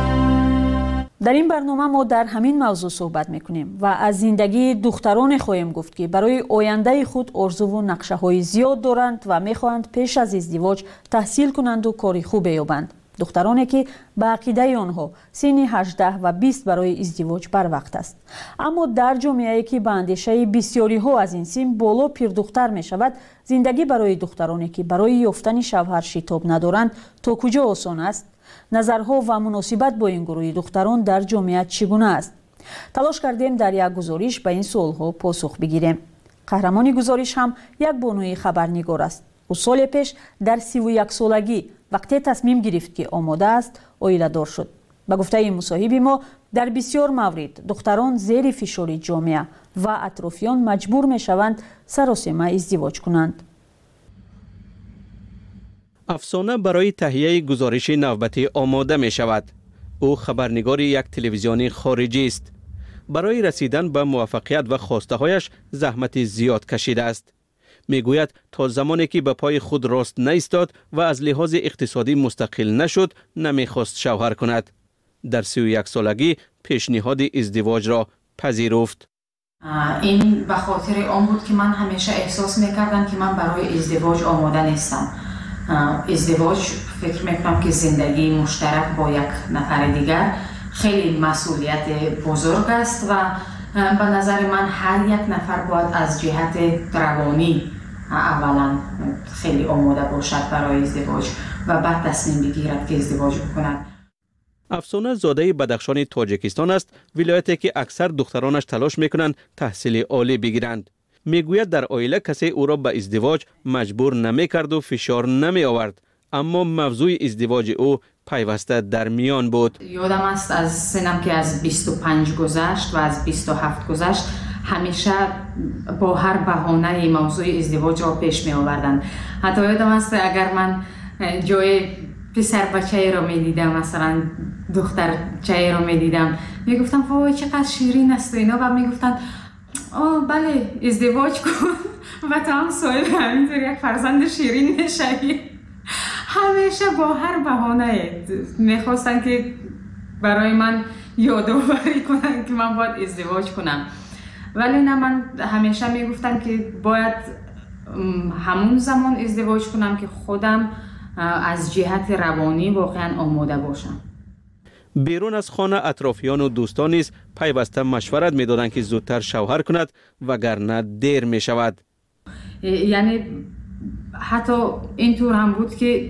Speaker 8: در این برنامه ما در همین موضوع صحبت میکنیم و از زندگی دختران خواهیم گفت که برای آینده خود آرزو و نقشه های زیاد دارند و میخواهند پیش از ازدواج تحصیل کنند و کاری خوب یابند. دخترانی که به عقیده آنها سن 18 و 20 برای ازدواج بر وقت است. اما در جامعه‌ای که به اندیشه بسیاری ها از این سن بالا پیر دختر می شود، زندگی برای دخترانی که برای یافتن شوهر شتاب ندارند تا کجا آسان است؟ نظرها و مناسبت با این گروه دختران در جامعه چگونه است؟ تلاش کردیم در یک گزارش به این سوالها پاسخ بگیریم. قهرمان گزارش هم یک بانوی خبرنگار است. او سال پیش در 31 سالگی وقتی تصمیم گرفت که آماده است عائله دار شد. به گفته مصاحب ما در بسیار مورد دختران زیر فشار جامعه و اطرافیان مجبور می شوند سراسیمه ازدواج کنند.
Speaker 29: افسانه برای تهیه گزارش نوبتی آماده می شود. او خبرنگار یک تلویزیون خارجی است. برای رسیدن به موفقیت و خواسته هایش زحمت زیاد کشیده است. میگوید تا زمانی که به پای خود راست نایستاد و از لحاظ اقتصادی مستقل نشد نمیخواست شوهر کند. در 31 سالگی پیشنهاد ازدواج را پذیرفت.
Speaker 25: این به خاطر آن بود که من همیشه احساس میکردم که من برای ازدواج آماده نیستم. ازدواج فکر میکنم که زندگی مشترک با یک نفر دیگر خیلی مسئولیت بزرگ است و به نظر من هر یک نفر باید از جهت روانی اولا خیلی آماده باشد برای ازدواج و بعد تصمیم بگیرد که ازدواج بکند.
Speaker 29: افسانه زاده بدخشان تاجیکستان است، ولایتی که اکثر دخترانش تلاش میکنند تحصیل عالی بگیرند. میگوید در عائله کسی او را به ازدواج مجبور نمیکرد و فشار نمی آورد، اما موضوع ازدواج او پیوسته در میان بود.
Speaker 25: یادم است از سنم که از 25 گذشت و از 27 گذشت همیشه با هر بهانه موضوع ازدواج را پیش می آوردند. حتی یادم است اگر من جای پسر بچه را می دیدم، مثلا دختر چه را می دیدم، می گفتم وای چقدر شیرین است و اینا، و می گفتن بله ازدواج کن و تا هم صاحب همینطور یک فرزند شیرین میشوی. همیشه با هر بهانه میخواستن که برای من یادآوری کنن که من باید ازدواج کنم، ولی نه، من همیشه میگفتم که باید همون زمان ازدواج کنم که خودم از جهت روانی واقعا آماده باشم.
Speaker 29: بیرون از خانه اطرافیان و دوستان نیز پیوسته مشورت میدادند که زودتر شوهر کند وگرنه دیر می شود.
Speaker 25: یعنی حتی اینطور هم بود که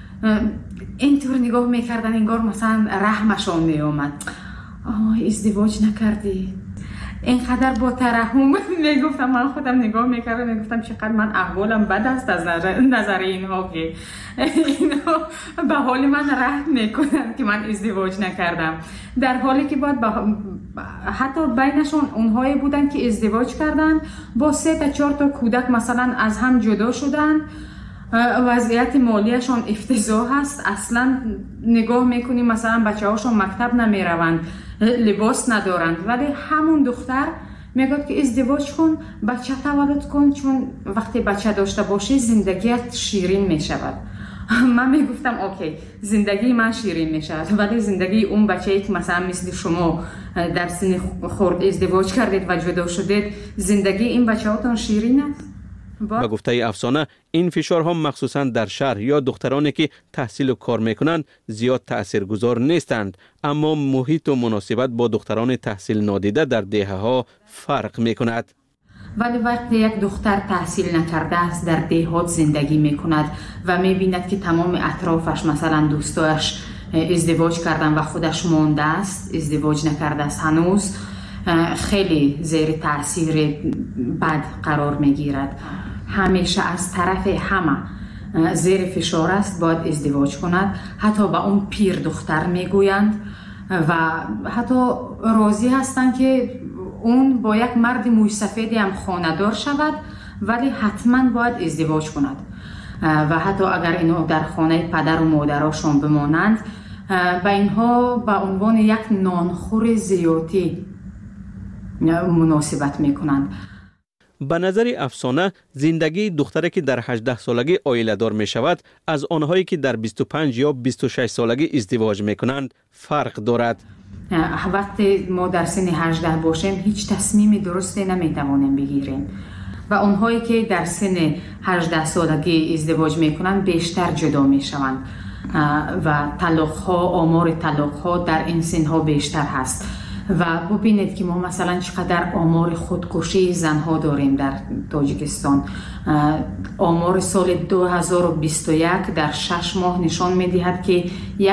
Speaker 25: اینطور نگاه میکردن انگار مثلا رحمشان میومد. ازدواج نکردی؟ اینقدر با ترحم میگفتم. من خودم نگاه میکردم میگفتم چقدر من احوالم بد است از نظر اینها که اینها به حال من رحم میکنن که من ازدواج نکردم، در حالی که باید حتی بینشون اونهایی بودن که ازدواج کردن با 3 تا 4 تا کودک مثلا از هم جدا شدن، وضعیت مالیشون افتضاح است، اصلا نگاه میکنیم مثلا بچه هاشون مکتب نمیروند، لباس ندارند، ولی همون دختر میگه که ازدواج کن، بچه تولد کن، چون وقتی بچه داشته باشی زندگیت شیرین میشود. من میگفتم اوکی زندگی من شیرین میشود، ولی زندگی اون بچه‌ای که مثلا مثل شما در سن خرد ازدواج کردید و جدا شدید، زندگی این بچه‌هاتون شیرین است؟
Speaker 29: به گفته افسانه این فشارها مخصوصا در شهر یا دخترانی که تحصیل و کار میکنند زیاد تاثیرگذار نیستند، اما محیط و مناسبت با دختران تحصیل نادیده در دهه ها فرق میکند.
Speaker 25: ولی وقتی یک دختر تحصیل نکرده است در دهات زندگی میکند و میبیند که تمام اطرافش مثلا دوستایش ازدواج کردن و خودش مانده است، ازدواج نکرده است هنوز، خیلی زیر تاثیر بد قرار میگیرد. همیشه از طرف همه زیر فشار است باید ازدواج کند. حتی به اون پیر دختر میگویند و حتی راضی هستند که اون با یک مرد موی سفیدی هم خانه‌دار شود، ولی حتما باید ازدواج کند و حتی اگر اینو در خانه پدر و مادرشون بمانند و اینها به عنوان یک نانخور زیاتی مناسبت میکنند.
Speaker 29: به نظر افسانه زندگی دختری که در 18 سالگی عائله دار می شود از آنهایی که در 25 یا 26 سالگی ازدواج می کنند فرق دارد.
Speaker 25: وقتی ما در سن 18 باشیم هیچ تصمیم درستی نمی توانیم بگیریم و آنهایی که در سن 18 سالگی ازدواج می کنند بیشتر جدا می شوند و آمار طلاق ها در این سن ها بیشتر هست. و ببینید که ما مثلا چقدر آمار خودکشی زنها داریم در تاجیکستان. آمار سال 2021 در 6 ماه نشان می‌دهد که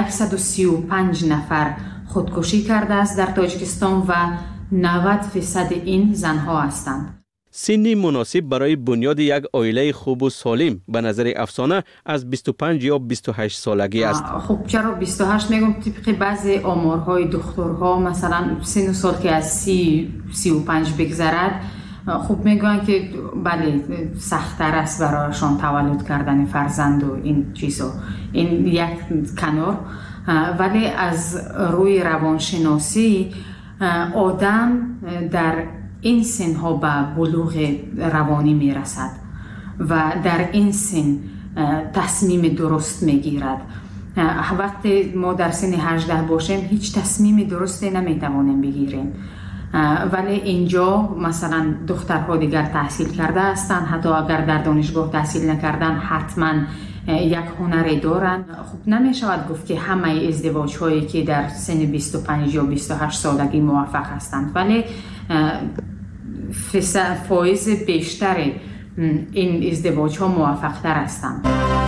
Speaker 25: 135 نفر خودکشی کرده است در تاجیکستان و 90% این زنها هستند.
Speaker 29: سنی مناسب برای بنیاد یک عائله خوب و سالم به نظر افسانه از 25 یا 28 سالگی است.
Speaker 25: خب چرا 28 میگم؟ طبق بعضی آمارهای دکترها مثلا سن و سال که از 30-35 بگذرد، خب میگن که بله سخت‌تر است برایشان تولد کردن فرزند و این چیزا، این یک کنار. ولی از روی روانشناسی آدم در این سن ها به بلوغ روانی می رسد و در این سن تصمیم درست می گیرد. وقتی ما در سن 18 باشیم هیچ تصمیم درستی نمی توانیم بگیریم، ولی اینجا مثلا دخترها دیگر تحصیل کرده هستند، حتی اگر در دانشگاه تحصیل نکردن حتما یک هنری دارند. خب نمی شود گفت که همه ازدواج هایی که در سن 25 یا 28 سالگی موفق هستند، ولی فایز بیشتر این ازدواج ها موفق تر هستند.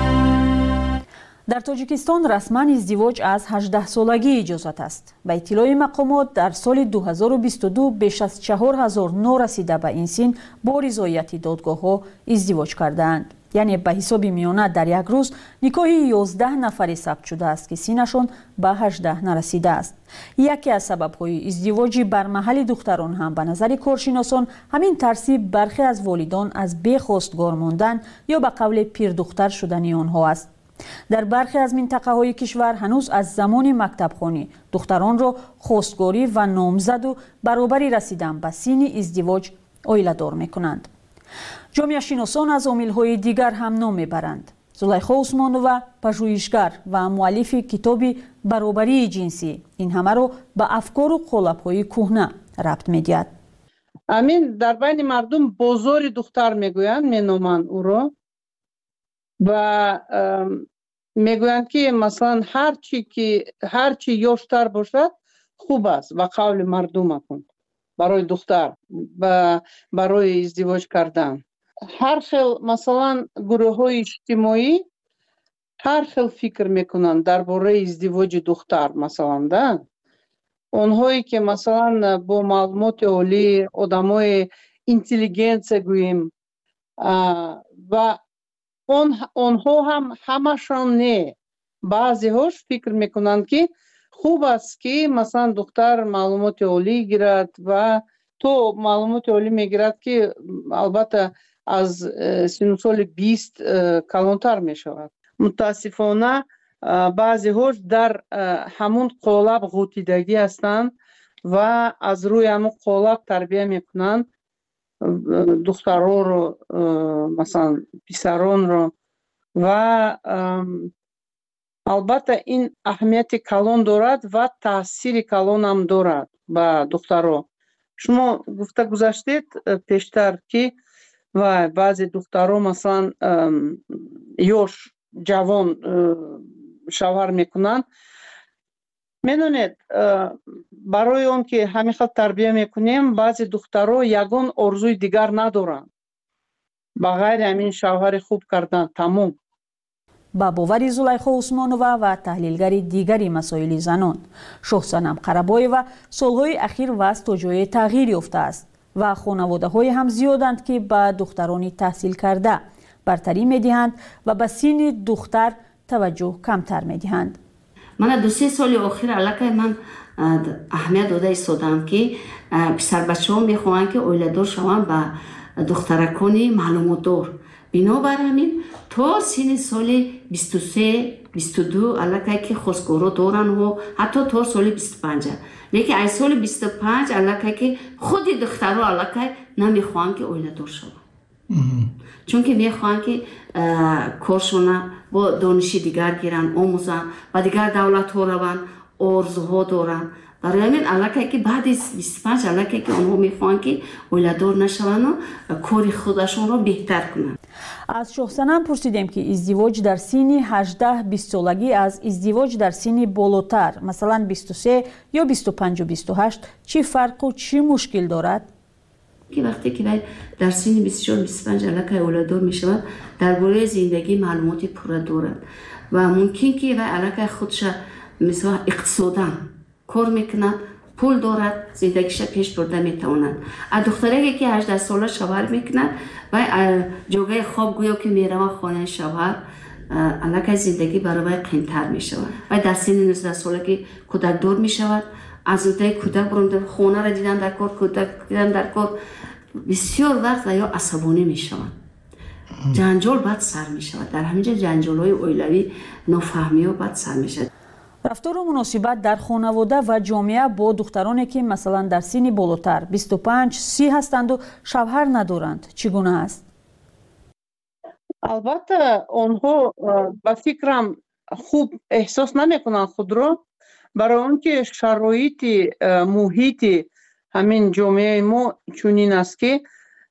Speaker 8: در تاجیکستان رسما ازدواج از 18 سالگی اجازت است. به اطلاع مقامات در سال 2022 بیش از 4000 نو رسیده به این سن با رضایت دادگاه ها ازدواج کردند. یعنی به حساب میانه در یک روز نکاح 11 نفری ثبت شده است که سینشان به 18 نرسیده است. یکی از سبب‌های ازدواج بر محل دختران هم به نظر کارشناسان همین ترسیب برخی از والدان از بی‌خواستگار ماندن یا به قول پیر دختر شدن آنها است. در برخی از منطقه‌های کشور هنوز از زمان مکتبخوانی دختران را خواستگاری و نامزد و برابری رسیدن به سن ازدواج عائله‌دار می‌کنند. جامعه شناسان از عامل‌های دیگر هم نام می‌برند. زلیخا عثمانووا پژوهشگر و مؤلف کتاب برابری جنسی این همه را به افکار و قالب‌های کهنه ربط می‌دهد.
Speaker 3: امین در بین مردم بازار دختر میگویند، مینامند او را و میگویند که مثلا هر چی یاشتر باشد خوب است و قول مردم کن برای دختر و برای ازدواج کردن. هر خیل مثلا گروه های اجتماعی هر خیل فکر میکنند درباره ازدواج دختر. مثلا ده اونهایی که مثلا با معلومات عالی آدمای اینتلیجنس گوییم و اونها هم همشان نه، بعضی هاش فکر میکنند که خوب است که مثلا دختر معلومات عالی گیرد و تو معلومات عالی میگیرد که البته از سن سال 20 کلانتر میشود. متاسفانه بعضی هاش در همون قالب غوطیدگی هستند و از روی همون قالب تربیه میکنند دختران رو، مثلا پسران رو و البته این اهمیت کلان دارد و تاثیر کلان هم دارد به دخترها. شما گفته گذاشتید پیشتر که و بعضی دخترها مثلا یوش جوان شوهر میکنند. میدونید برای اون که همین خط تربیه میکنیم بعضی دخترها یگان آرزوی دیگر ندارند بغیر همین شوهر خوب کردن تمام.
Speaker 8: با باور زلیخا عثمانووا و تحلیلگر دیگری مسائل زنان، شهسنم قربایوا سالهای اخیر وضع تا جای تغییر یافته است و خانواده‌های هم زیادند که به دختران تحصیل کرده برتری می‌دهند و به سن دختر توجه کمتر می‌دهند.
Speaker 26: من 2-3 سال اخیر علاقه من اهمیت داده ایستادم که پسر بچه‌ها می‌خواهند که عائله‌دار شوند به دخترکانی معلومات دار. بنابر همین تا سن سال 23-22 علاقه که خواستگارا دارن و حتی تا سال 25. لیکن از سال 25 علاقه که خود دخترها علاقه نمیخوان که عائله‌دار شوند. چون که میخوان که کارشون با دانش دیگر گیرن، آموزن و دیگر دولت ها روند، آرزوها دارن. برای همین علاقه که بعد از 25 علاقه که اونها میخوان که عائله‌دار نشوند و کار خودشون رو بهتر کنند.
Speaker 8: از شهسنم پرسیدیم که ازدواج در سن 18-20 سالگی از ازدواج در سن بالاتر مثلا 23 یا 25 و 28 چی فرق و چی مشکل دارد؟
Speaker 26: که وقتی که در سن 24-25 علاقه عائله‌دار میشود درباره زندگی معلومات پوره دارد و ممکن که و علاقه خودش مثلا اقتصادا کار میکند، پول دارد، زندگیش پیش برده میتواند. از دختری که 18 ساله شوهر میکند و جای خواب گویا که میره خانه شوهر علاقه زندگی برای قیمتر میشود و در سن 19 ساله که کودک دار میشود از اونجای کودک برونده خونه را دیدن در کار، کودک دیدن در کار بسیار وقت یا عصبانی میشوند. جنجال بعد سر میشود. در همینجا جنجال‌های عائلوی نافهمی ها بعد سر میشود.
Speaker 8: رفتار و مناسبت در خانواده و جامعه با دخترانی که مثلا در سن بالاتر 25-30 هستند و شوهر ندارند چگونه است؟
Speaker 3: البته آنها با فکرم خوب احساس نمیکنند خود را، برای اون که شرایط محیط همین جامعه ما چنین است که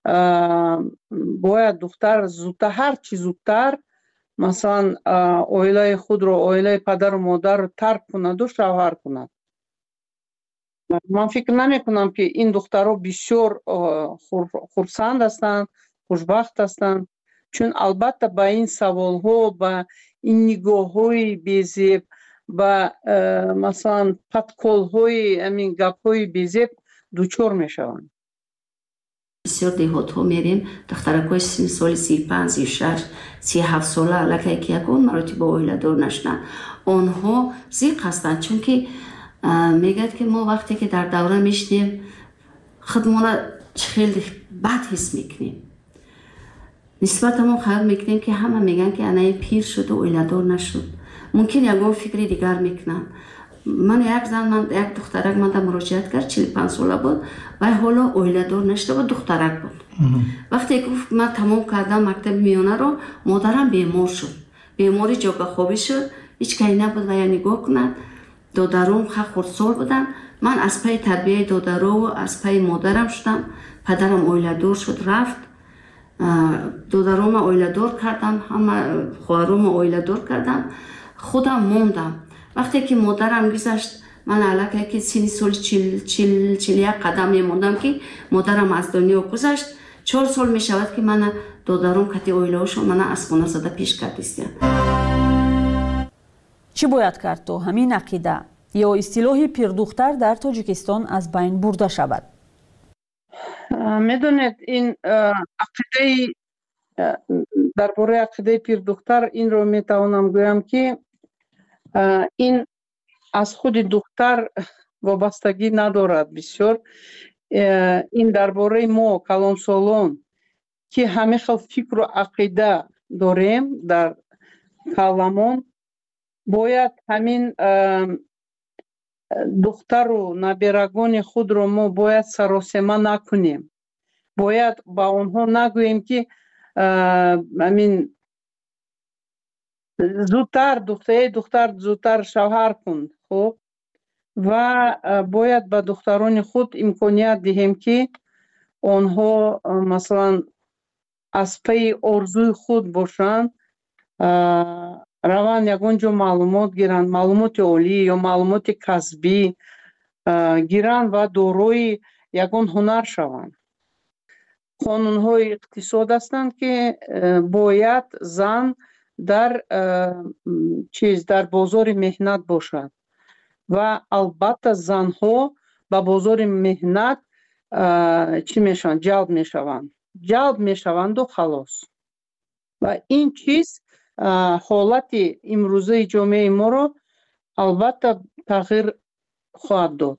Speaker 3: باید دختر زودتر هر چی زودتر مثلا عائله خود رو، عائله پدر و مادر رو ترک کند و شوهر کند. من فکر نمی کنم که این دخترها بسیار خرسند هستند، خوشبخت هستند، چون البته با این سوال ها، با این نگاه های بی‌زیب، با مثلا پتکال های، همین گپ های بی‌زیب دوچار می شوند.
Speaker 26: بسیار دیهات ها میریم دخترکای سال 35 36 37 ساله علاقه که یکون مراتب اویله دار نشدن آنها زیق هستند چون که میگد که ما وقتی که در دوره میشنیم خودمون خیلی بد حس میکنیم نسبت ما خیال میکنیم که همه میگن که انا پیر شد و اویله دار نشد ممکن یکون فکری دیگر میکنن من یک دخترک من در مراجعت کرد 45 ساله بود و حالا اویله دار نشده و دخترک بود وقتی گفت من تمام کردم مکتب میانه رو مادرم بیمار شد بیماری جاگه خوابی شد هیچ کاری نبود و یا نگاه کند دادرم خردسال بودن من از پای تربیه دادرو و از پای مادرم شدم پدرم اویله دار شد رفت دادرم اویله دار کردم همه خواهرم اویله دار کردم خودم موندم وقتی که مادرم گذشت من علاقه که سنی سال 41 قدم میموندم که مادرم از دنیا گذشت 4 سال می شود که من دادرم کتی اویله شو من از خونه زده پیش کردیستیم
Speaker 8: چی باید کرد تو همین عقیده یا اصطلاح پیردختر در تاجیکستان از بین برده شود؟
Speaker 3: میدونید این عقیده درباره عقیده پیردختر این رو میتوانم گویم که این از خود دختر وابستگی ندارد بسیار این درباره ما کلانسالان که همه خیل فکر و عقیده داریم در کلامون باید همین دختر و نابیرگان خود رو ما باید سراسیمه نکنیم باید با آنها نگوییم که همین زودتر دختر زودتر شوهر کن خب و باید به دختران خود امکانیت دهیم که آنها مثلا از پی آرزوی خود باشند روان یگان جا معلومات گیرند معلومات عالی یا معلومات کسبی گیرند و داروی یگان هنر شوند قانون‌های اقتصاد هستند که باید زن در بازار مهنت باشد و البته زنها با بازار مهنت چی میشن جلب میشوند و خلاص و این چیز حالت امروزه جامعه ما رو البته تغییر خواهد داد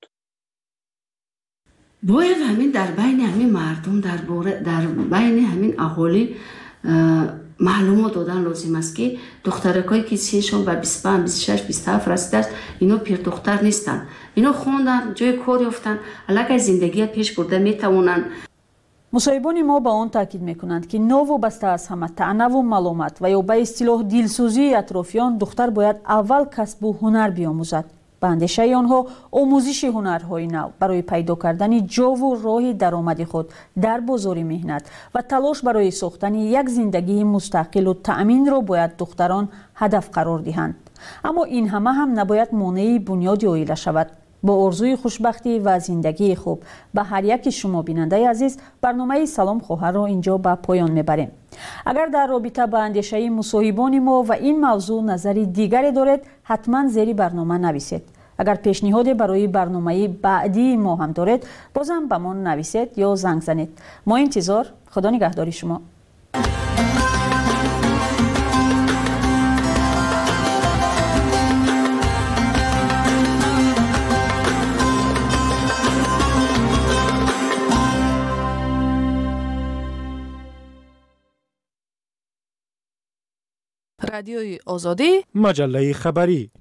Speaker 26: باید همین در بین همین مردم در بین همین اهالی معلومات دادن لازم است که دخترکایی که سنشون به 25 26 27 رسیده است اینا پیر دختر نیستن اینا خوندن جای کار یافتن علاقه زندگی پیش برده میتوانند
Speaker 8: مصاحبان ما با آن تاکید میکنند که نوابسته از همه طعنه و ملامت و یا به اصطلاح دلسوزی اطرافیان دختر باید اول کسب و هنر بیاموزد به اندیشه آنها آموزش هنرهای نو برای پیدا کردن جا و راه درآمد خود در بازار مهنت و تلاش برای ساختن یک زندگی مستقل و تأمین را باید دختران هدف قرار دهند اما این همه هم نباید مانع بنیاد عائله شود با آرزوی خوشبختی و زندگی خوب به هر یک شما بیننده عزیز برنامه سلام خواهر را اینجا به پایان میبریم. اگر در رابطه با اندیشه مصاحبان ما و این موضوع نظری دیگری دارید حتما زیر برنامه نویسید. اگر پیشنهادی برای برنامه بعدی ما هم دارید بازم به ما نویسید یا زنگ زنید. ما انتظار. خدا نگهداری شما.
Speaker 6: رادیوی آزادی
Speaker 9: مجله خبری.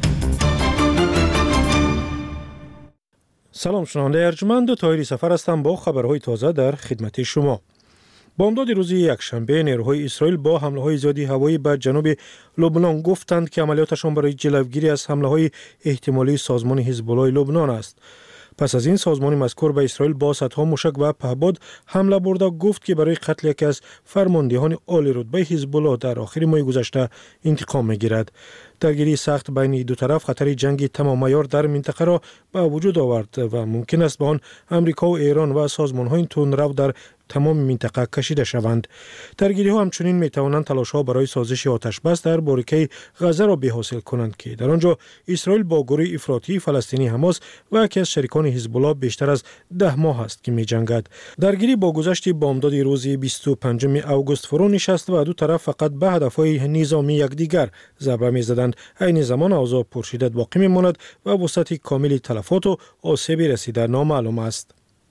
Speaker 9: سلام شنونده ارجمند و طاهری سفر هستم با خبرهای تازه در خدمت شما. بامداد روز یکشنبه نیروهای اسرائیل با حمله‌های زیادی هوایی به جنوب لبنان گفتند که عملیاتشان برای جلوگیری از حمله‌های احتمالی سازمان حزب الله لبنان است. پس از این سازمان مذکور به اسرائیل با صدها موشک و پهپاد حمله برده گفت که برای قتل یکی از فرماندهان عالی رتبه حزب الله در آخر ماه گذشته انتقام می‌گیرد. درگیری سخت بین دو طرف خطر جنگ تمام عیار در منطقه را به وجود آورد و ممکن است به آن امریکا و ایران و سازمان‌های تندرو در تمام منطقه کشیده شوند. درگیری ها همچنین می توانند تلاش ها برای سازش آتش بس در باریکه غزه را بحاصل کنند که در آنجا اسرائیل با گروه افراطی فلسطینی حماس و یکی از شریکان حزب الله بیشتر از 10 ماه است که می جنگد. درگیری با گذشت بامداد روز 25 اوگوست فرو نشست و دو طرف فقط به هدفهای نظامی یکدیگر ضربه می زدند. عین زمان اوضاع پرشدت باقی می ماند و وسعت کامل تلفات و آسیب رسیده نامعلوم است.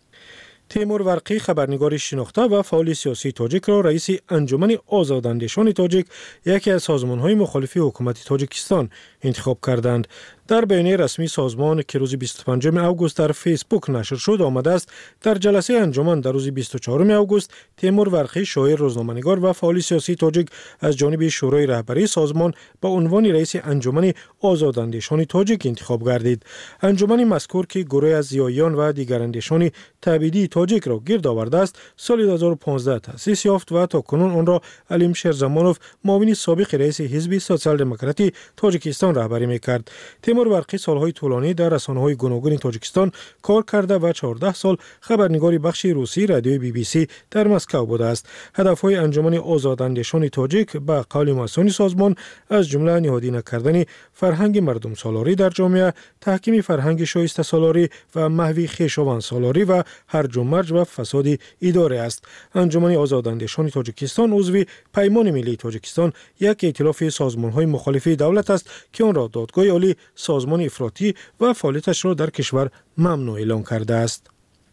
Speaker 9: تیمور ورقی خبرنگار شناخته و فعال سیاسی تاجیک را رئیس انجمن آزاداندیشان تاجیک یکی از سازمان‌های مخالف حکومت تاجیکستان انتخاب کردند. در بیانیه رسمی سازمان که روز 25 اوگوست در فیسبوک نشر شد آمده است در جلسه انجمن در روز 24 اوگوست تیمور ورقی شاعر، روزنامه‌نگار و فعال سیاسی تاجیک از جانب شورای رهبری سازمان به عنوان رئیس انجمن آزاداندیشان تاجیک انتخاب گردید. انجمن مذکور که گروه از زیاییان و دیگر اندیشان تبعیدی تاجیک را گرد آورده است سال 2015 تأسیس یافت و تاکنون آن را علیم شیرزمانوف معاون سابق رئیس حزب سوسیال دموکراتی تاجیکستان رهبری می‌کرد. تیمور ورقی سالهای طولانی در رسانه‌های گوناگون تاجیکستان کار کرده و 14 سال خبرنگار بخش روسی رادیوی BBC در مسکو بوده است. هدف‌های انجمن آزاداندیشان تاجیک به قول مسئولان سازمان از جمله نهادینه کردن فرهنگ مردم سالاری در جامعه، تحکیم فرهنگ شایسته سالاری و محو خویشاوند سالاری و هرج و مرج و فساد اداره است. انجمن آزاداندیشان تاجیکستان عضو پیمان ملی تاجیکستان یک ائتلاف سازمان‌های مخالف دولت است که آن را دادگاه عالی سازمان افراطی و فعالیتش را در کشور ممنوع اعلام کرده است.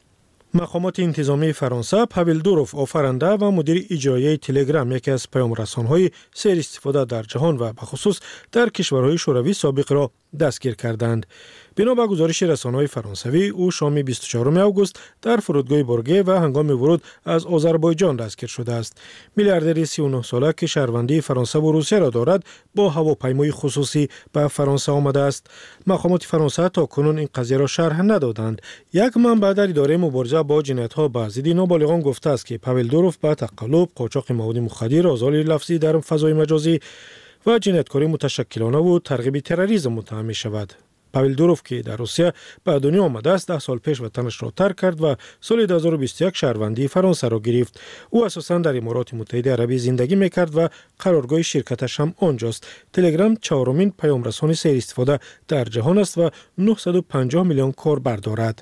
Speaker 9: مقامات انتظامی فرانسه پاول دوروف آفرینده و مدیر اجرایی تلگرام یکی از پیام‌رسان‌های سر استفاده در جهان و بخصوص در کشورهای شوروی سابق را دستگیر کردند. بنا به گزارش رسانه‌های فرانسوی او شام 24 اوگوست در فرودگاه بورگه و هنگام ورود از آذربایجان دستگیر شده است. میلیاردر 39 ساله که شهروندی فرانسه و روسیه را دارد با هواپیمای خصوصی به فرانسه آمده است. مقامات فرانسه تا کنون این قضیه را شرح ندادند. یک منبع در اداره مبارزه با جنایت‌ها به ضد نابالغان گفته است که پاول دوروف به تقلب، قاچاق مواد مخدر، آزار لفظی در فضای مجازی و جنایتکاری متشکلانه و ترغیب تروریسم متهم می‌شود. پاول دوروف که در روسیه به دنیا آمده است 10 سال پیش وطنش را ترک کرد و سال 2021 شهروندی فرانسه را گرفت. او اساساً در امارات متحده عربی زندگی میکرد و قرارگاه شرکتش هم آنجاست. تلگرام چهارمین پیامرسان سر استفاده در جهان است و 950 میلیون کاربر دارد.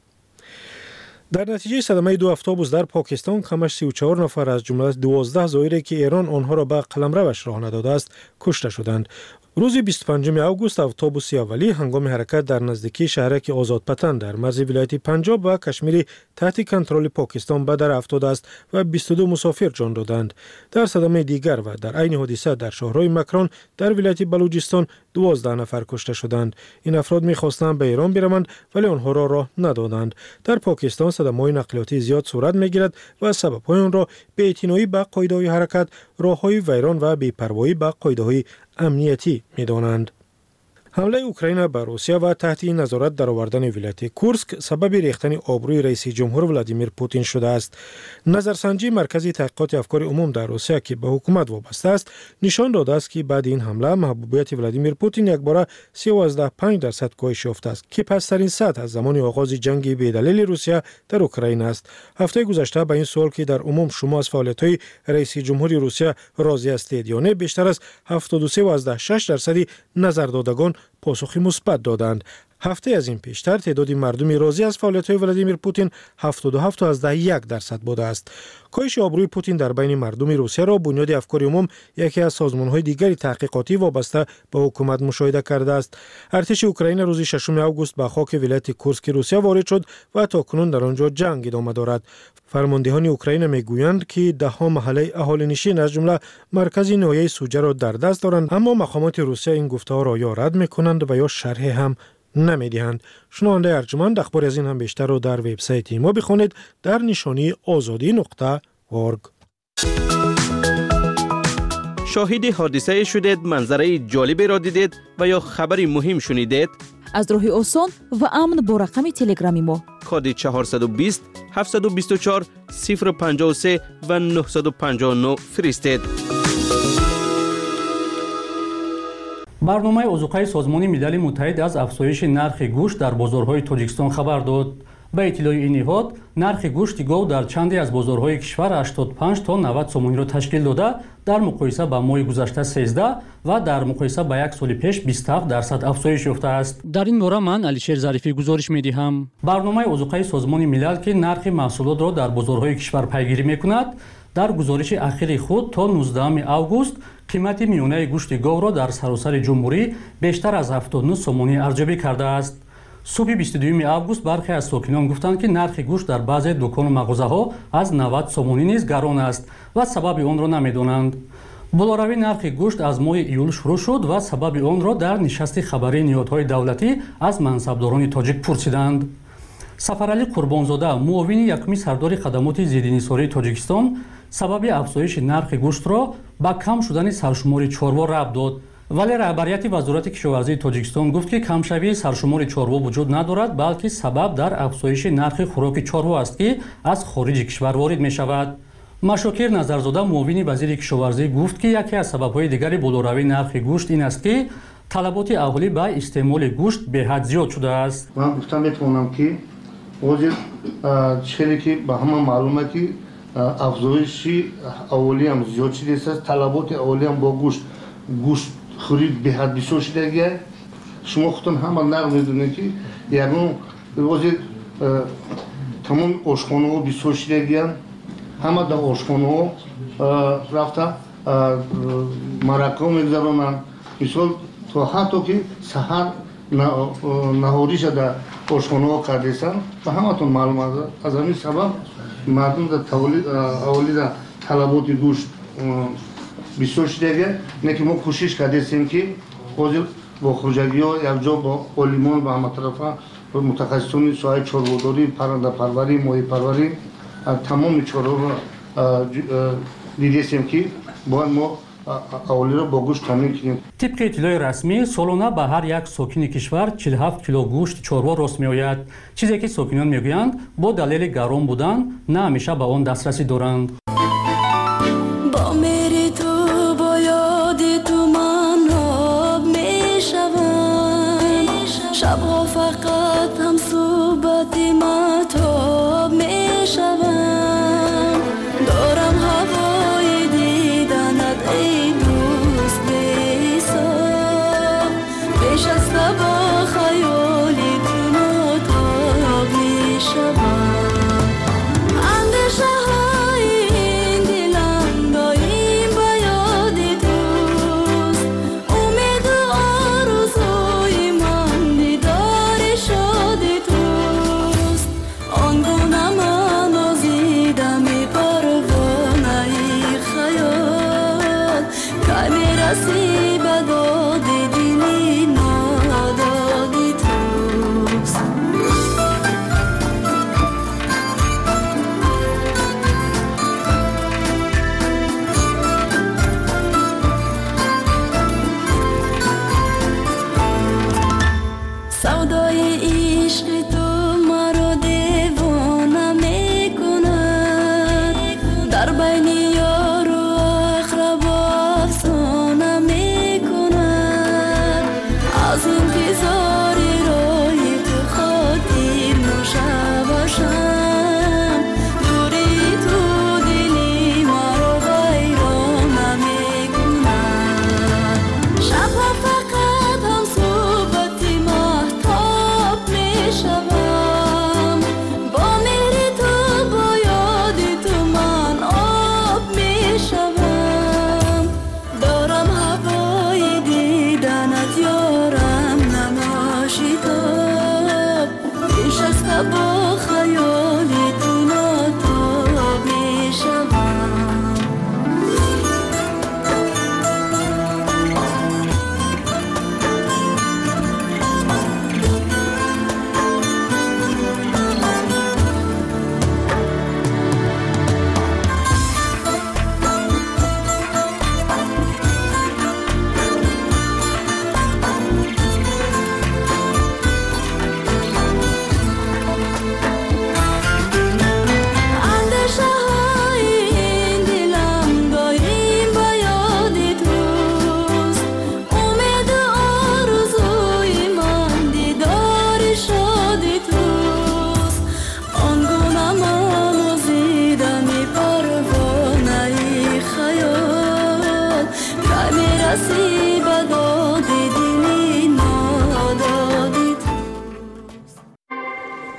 Speaker 9: در نتیجه صدمه 2 اتوبوس در پاکستان کمش 34 نفر از جمله 12 زائری که ایران آنها را به قلمروش راه نداده است کشته شدند. روز 25 اوگوست اتوبوس اولی هنگام حرکت در نزدیکی شهرک آزادپتن در مرز ولایت پنجاب و کشمیر تحت کنترل پاکستان به در افتاده است و 22 مسافر جان دادند. در صدمه دیگر و در عین حادثه در شهرهای مکران در ولایت بلوچستان 12 نفر کشته شدند. این افراد می‌خواستند به ایران بروند ولی آنها را راه ندادند. در پاکستان صدمه‌های نقلیاتی زیاد صورت می‌گیرد و سبب‌های آن را بی‌اعتنایی به قاعده‌های حرکت، راه‌های ویران و بی‌پروایی به قاعده‌های امنیتی می‌دانند. حمله اوکراین به روسیه و تحت نظارت درآوردن ولایت کورسک سبب ریختن آبروی رئیس جمهور ولادیمیر پوتین شده است. نظرسنجی مرکز تحقیقات افکار عموم در روسیه که به حکومت وابسته است نشان داده است که بعد این حمله محبوبیت ولادیمیر پوتین یکباره 13.5% کاهش یافته است که پسترین سطح از زمان آغاز جنگ بی‌دلیل روسیه در اوکراین است. هفته گذشته به این سوال که در عموم شما از فعالیت‌های رئیس جمهور روسیه راضی هستید یا نه بیشتر از 73.6% نظردادگان پاسخی مثبت دادند. هفته از این پیشتر تعداد مردمی راضی از فعالیت‌های ولادیمیر پوتین 77.1% بوده است. کاهش آبروی پوتین در بین مردم روسیه را بنیاد افکار عموم یکی از سازمان‌های دیگری تحقیقاتی وابسته به حکومت مشاهده کرده است. ارتش اوکراین روز 6 اوگوست به خاک ولایت کورسک روسیه وارد شد و تاکنون در آنجا جنگ ادامه دارد. فرماندهان اوکراین میگویند که ده‌ها محله اهالینشین از جمله مرکز ناحیه سوجه را در دست دارند، اما مقامات روسیه این گفته‌ها را یا رد می‌کنند و یا شرح هم نمی‌دهند. شنونده ارجمند اخبار از این هم بیشتر رو در وبسایت ما بخونید در نشانی azadi.org.
Speaker 29: شاهد حادثه شدید، منظره جالبی را دیدید و یا خبری مهم شنیدید؟
Speaker 8: از راه آسان و امن با رقم تلگرامی ما
Speaker 29: کد 420 724 053 و 959 فرستید.
Speaker 6: برنامه اوزوقه سازمان ملل متحد از افزایش نرخ گوشت در بازارهای تاجیکستان خبر داد. ба иттилои ин ниҳод нархи гӯшти гов дар чанде аз бозорҳои кишвар 85 то 90 сомониро ташкил дода, дар муқоиса ба моҳи гузашта 13 ва дар муқоиса ба як соли пеш 27% афзоиш ёфтааст. Дар ин бора ман Алишер Зарифӣ гузориш медиҳам. Барномаи озуқаи Созмони милал ки нархи маҳсулотро дар бозорҳои кишвар пайгирӣ мекунад, дар гузориши ахири худ то 19 август қимати миёнаи гӯшти говро дар саросари ҷумҳурӣ бештар аз 79 сомонӣ арзёбӣ кардааст. Субҳи 22 август бархе аз сокинон гуфтанд ки нархи гӯшт дар баъзе дукону мағозаҳо аз 90 сомонӣ низ гарон аст ва сабаби онро намедонанд. болоравии нархи гӯшт аз моҳи июл шурӯъ шуд ва сабаби онро дар нишасти хабарии ниҳодҳои давлатӣ аз мансабдорони тоҷик пурсиданд. Сафаралӣ Қурбонзода, муовини якуми сардори хадамоти зиддинисории Тоҷикистон, сабаби афзоиши нархи гӯштро ба кам шудани саршумори чорво рабт дод. вале раҳбарияти вазорати кишоварзии Тоҷикистон гуфт ки камшавии саршумори чорво вуҷуд надорад, балки сабаб дар афзоиши нархи хӯроки чорво аст, ки аз хориҷи кишвар ворид мешавад. Машокир Назарзода, муовини вазири кишоварзӣ, гуфт ки яке аз сабабҳои дигари болоравии нархи гӯшт ин аст, ки талаботи аҳолӣ ба истеъмоли гӯшт беҳад зиёд шудааст.
Speaker 10: ман гуфта метавонам ки ҳозир чизе ки ба ҳама маълума ки афзоиши аҳолиам зиёд шудааст, талаботи аҳолиам бо гӯшт хӯрид беҳад бисёр шудагия. шумо худтон ҳама нағз медонед ки ягон ҳозир тамоми ошхонаҳо бисёр шудагия, ҳама дар ошхонаҳо рафта марақа мегузаронанд. мисол то ҳатто ки саҳар наҳориша дар ошхонаҳо кардесанд ва ҳаматон маълум аст. аз ҳамин сабаб мардум аҳолӣ дар талаботи гӯшт бисёр шудагия. не ки мо кӯшиш кардесем ки ҳозир бо хуҷагиҳо якҷо бо олимон ба ҳаматарафа мутахассисони соҳаи чорводорӣ, паррандапарварӣ, моҳипарварӣ тамоми чораҳоро дидесем ки бояд мо аҳолиро бо гӯшт таъмин кунем.
Speaker 6: тибқи иттилои расмӣ солона ба ҳар як сокини кишвар 47 кило гӯшти чорво рост меояд, чизе ки сокинон мегӯянд бо далели гарон будан на ҳамеша ба он дастрасӣ доранд.
Speaker 11: شبها فقط هم صحبت مهتاب میشوم دارم هوای دیدنت ای دوست بی‌حساب بیش از با خیالی تو متاب میشوم اندیشه های این دلم دایم به یاد توست امید و آرزوی من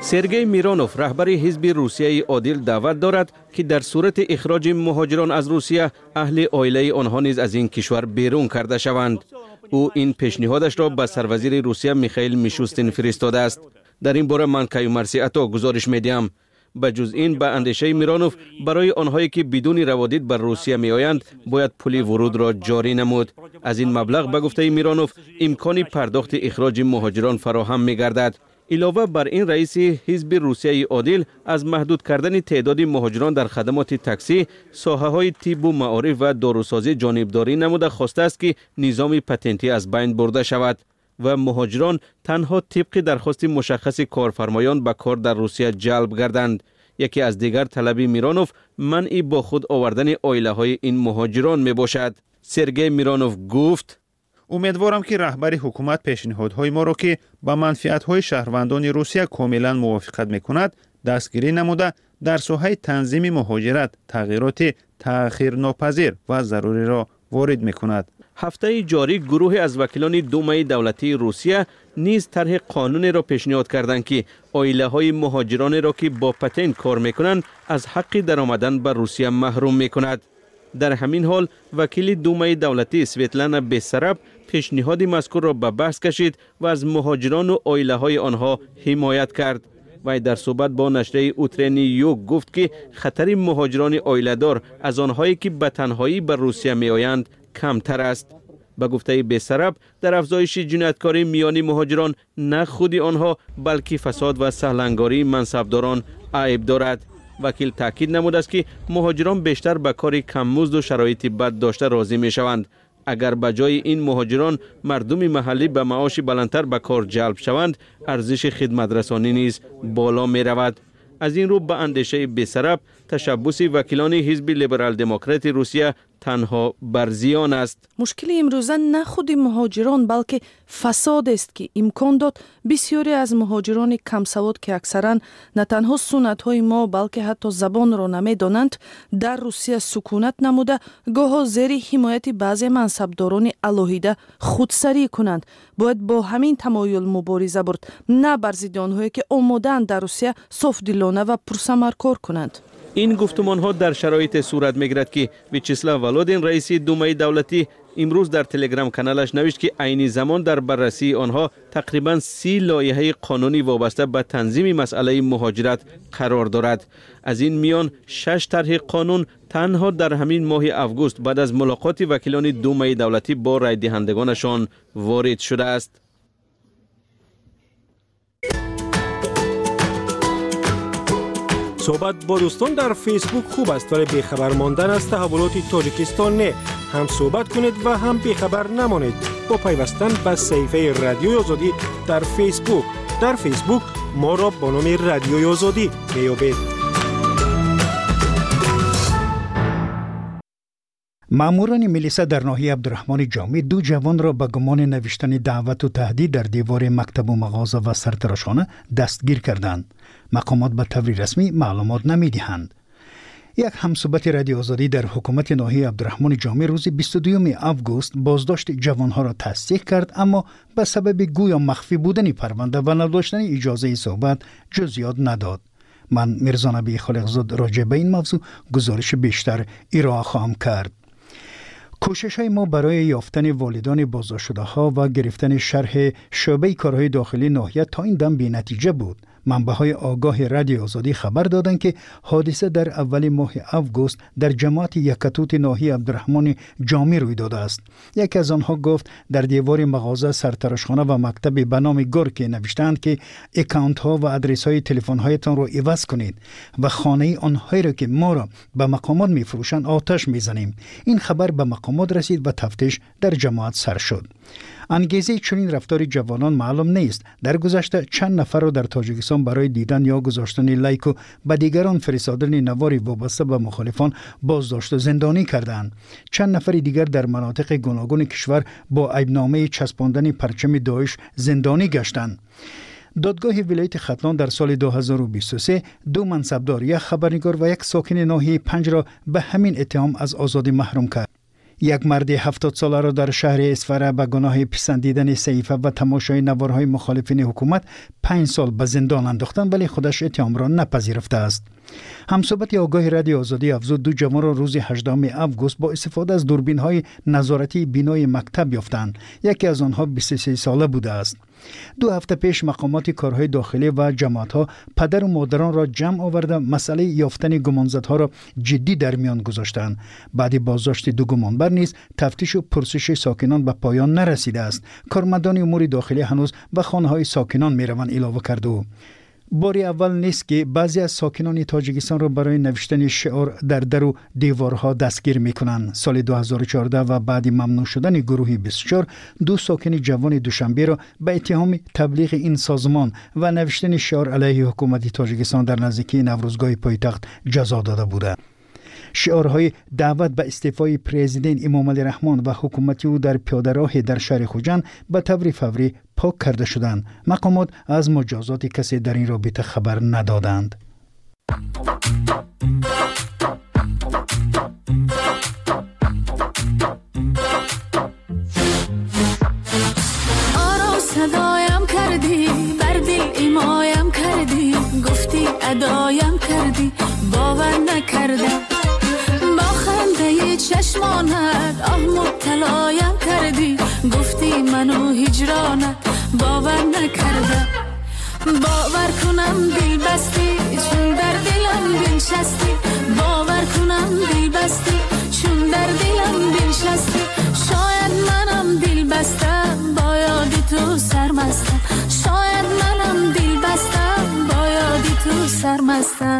Speaker 29: سرگئی میرانوف رهبر حزب روسیه عادل دعوت دارد که در صورت اخراج مهاجران از روسیه اهل عائله آنها نیز از این کشور بیرون کرده شوند. او این پیشنهادش را به سروزیر روسیه میخائیل میشوستین فرستاده است. در این باره من کیومرثی عطا گزارش میدیم. به جز این به اندیشه میرانوف برای آنهایی که بدون روادید بر روسیه می آیند باید پول ورود را جاری نمود. از این مبلغ به گفته میرانوف امکان پرداخت اخراج مهاجران فراهم می گردد. علاوه بر این رئیس حزب روسیه عادل از محدود کردن تعداد مهاجران در خدمات تاکسی، ساحه‌های طب و معارف و داروسازی جانبداری نموده خواسته است که نظام پتنتی از بین برده شود و مهاجران تنها طبق درخواست مشخص کارفرمایان به کار در روسیه جلب گردند. یکی از دیگر طلب میرانوف منع با خود آوردن عائله‌های این مهاجران می باشد. سرگئی میرانوف گفت:
Speaker 4: امیدوارم که رهبر حکومت پیشنهادهای ما را که با منفعت‌های شهروندان روسیه کاملا موافقت می‌کند دستگیری نموده در ساحه تنظیم مهاجرت تغییرات تأخیرناپذیر و ضروری را وارد می‌کند.
Speaker 29: هفته جاری گروه از وکیلان دومای دولتی روسیه نیز طرح قانون را پیشنهاد کردند که عائله‌های مهاجران را که با پتنت کار می‌کنند از حق درآمدن به روسیه محروم می‌کند. در همین حال وکیل دومای دولتی سویتلانا بیسراب پیشنهاد مذکور را به بحث کشید و از مهاجران و عائله‌های آنها حمایت کرد. و در صحبت با نشریه اوترنی یوگ گفت که خطر مهاجران عائله‌دار از آنهایی که به تنهایی به روسیه می‌آیند کمتر است. به گفته بیسراب در افزایش جنایتکاری میان مهاجران نه خود آنها بلکه فساد و سهلنگاری منصبداران عیب دارد. وکیل تاکید نموده است که مهاجران بیشتر به کار کم‌مزد و شرایط بد داشته راضی می‌شوند. اگر به جای این مهاجران مردم محلی به معاش بلندتر به کار جلب شوند، ارزش خدمت رسانی نیز بالا می رود. از این رو به اندیشه بیسراب تشبث وکیلان حزب لیبرال دموکرات روسیه تنها بر زیان است.
Speaker 12: مشکل امروزه نه خود مهاجران بلکه فساد است که امکان داد بسیاری از مهاجران کم سواد که اکثرا نه تنها سنت های ما بلکه حتی زبان را نمیدانند در روسیه سکونت نموده گاه زیر حمایت بعضی منصبداران الهیده خودسری کنند. باید با همین تمایل مبارزه برد، نه بر ضد آنهایی که آماده‌اند در روسیه صافدلانه و پرثمر کار کنند.
Speaker 29: این گفتمان ها در شرایط صورت میگیرد که ویچسلاو ولودین رئیس دومای دولتی امروز در تلگرام کانالش نوشت که عین زمان در بررسی آنها تقریبا 30 لایحه قانونی وابسته به تنظیم مسئله مهاجرت قرار دارد. از این میان 6 طرح قانون تنها در همین ماه اوگوست بعد از ملاقات وکیلان دومای دولتی با رای دهندگانشان وارد شده است.
Speaker 9: صحبت با دوستان در فیسبوک خوب است ولی بیخبر ماندن از تحولات تاجیکستان نه. هم صحبت کنید و هم بیخبر نمانید با پیوستن به صفحه رادیوی آزادی در فیسبوک. در فیسبوک ما را با نام رادیوی آزادی میابید.
Speaker 14: ماموران میلیسا در ناحیه عبدالرحمن جامی 2 جوان را به گمان نوشتن دعوت و تهدید در دیوار مکتب و مغازه و سرتراشخانه دستگیر کردند. مقامات به طور رسمی معلومات نمیدهند. یک همصحبت رادیو آزادی در حکومت ناحیه عبدالرحمن جامی روز 22 اوگوست بازداشت جوانها را تصدیق کرد، اما به سبب گویا مخفی بودن پرونده و نداشتن اجازه صحبت جزئیات نداد. من میرزا نبی خالقزاد راجع به این موضوع گزارش بیشتر ارائه خواهم کرد. کوشش‌های ما برای یافتن والدان بازداشت شده ها و گرفتن شرح شعبه کارهای داخلی ناحیه تا این دم بی نتیجه بود. منبع‌های آگاه رادیو آزادی خبر دادند که حادثه در اول ماه اوگوست در جماعت یکتوت ناحیه عبدالرحمن جامی روی داده است. یکی از آنها گفت در دیوار مغازه، سرتراشخانه و مکتب به نام گورک نوشتند که اکانت ها و ادرس های تلفن هایتان را عوض کنید و خانه آنهایی را که ما را به مقامات میفروشند آتش میزنیم. این خبر به مقامات رسید و تفتیش در جماعت سر شد. انگیزه چنین رفتار جوانان معلوم نیست. در گذشته چند نفر را در تاجیکستان برای دیدن یا گذاشتن لایک و به دیگران فرستادن نواری وابسته به مخالفان بازداشت و زندانی کردند. چند نفر دیگر در مناطق گوناگون کشور با عیبنامه چسباندن پرچم داعش زندانی گشتند. دادگاه ولایت ختلان در سال 2023 2 منصبدار، یک خبرنگار و یک ساکن ناحیه 5 را به همین اتهام از آزادی محروم کرد. یک مرد 70 ساله را در شهر اسفره به گناه پسندیدن صحیفه و تماشای نوارهای مخالفین حکومت 5 سال به زندان انداختند، ولی خودش اتهام را نپذیرفته است. همصحبت آگاه رادیو آزادی افزود 2 جوان را روز 18 اوگوست با استفاده از دوربین‌های نظارتی بینای مکتب یافتند. یکی از آنها 23 ساله بوده است. 2 هفته پیش مقامات کارهای داخلی و جماعت‌ها پدر و مادران را جمع آورده مسئله یافتن گمانزدها را جدی در میان گذاشتند. بعد بازداشت 2 گمانبر نیز تفتیش و پرسش ساکنان به پایان نرسیده است. کارمندان امور داخلی هنوز به خانه‌های ساکنان می‌روند اعلام کرده. باری اول نیست که بعضی از ساکنان تاجیکستان را برای نوشتن شعار در و دیوارها دستگیر میکنند. سال 2014 و بعد ممنوع شدن گروه 24 2 ساکن جوان دوشنبه را به اتهام تبلیغ این سازمان و نوشتن شعار علیه حکومت تاجیکستان در نزدیکی نوروزگاه پایتخت جزا داده بودند. شعارهای دعوت به استعفای پرزیدنت امامعلی رحمان و حکومت او در پیاده‌راه در شهر خوجند به طور فوری پاک کرده شدند. مقامات از مجازات کسی در این رابطه خبر ندادند.
Speaker 11: آرام صدایم کردی، بر دل ایمایم کردی، گفتی ادایم کردی، باور نکردم. چشمانت آه مبتلایم کردی، گفتی منو هجرانت باور نکردم. باور کنم دل بستی چون در دلم بنشستی، باور کنم دل بستی چون در دلم بنشستی. شاید منم دل بستم با یاد تو سرمستم، شاید منم دل بستم با یاد تو سرمستم.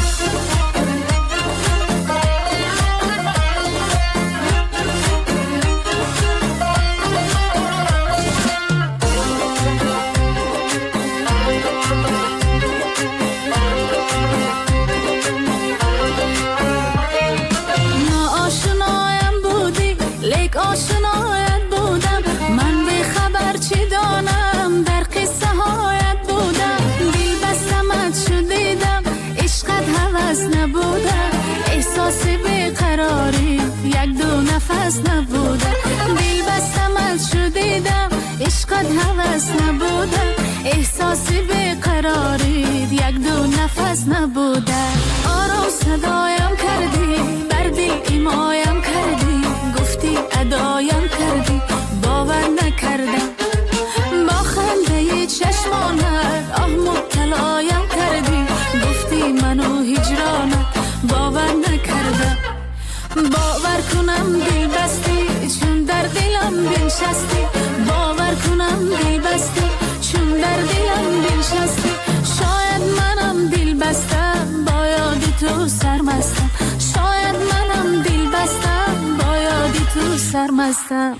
Speaker 11: آشنایت بودم، من به خبر چی دانم، در قصه هایت بودم. دل بستمت شدیدم، عشقت هوس نبودم، احساس بیقراری 1-2 نفس نبودم. دل بستمت شدیدم، عشقت هوس نبودم، احساس بیقراری 1-2 نفس نبودم. آرام صدایم کردی، بر دل ایمایم کردی، گفتی ادایم کردی، باور نکردم. با خنده چشمانت آه مبتلایم کردی، گفتی منو هجرانت باور نکردم. باور کنم دل بستی چون در دلم بنشستی، باور کنم دل بستی چون در دلم بنشستی. شاید منم دل بستم با یاد تو سرمستم، شاید منم دل بستم با یاد تو سرمستم.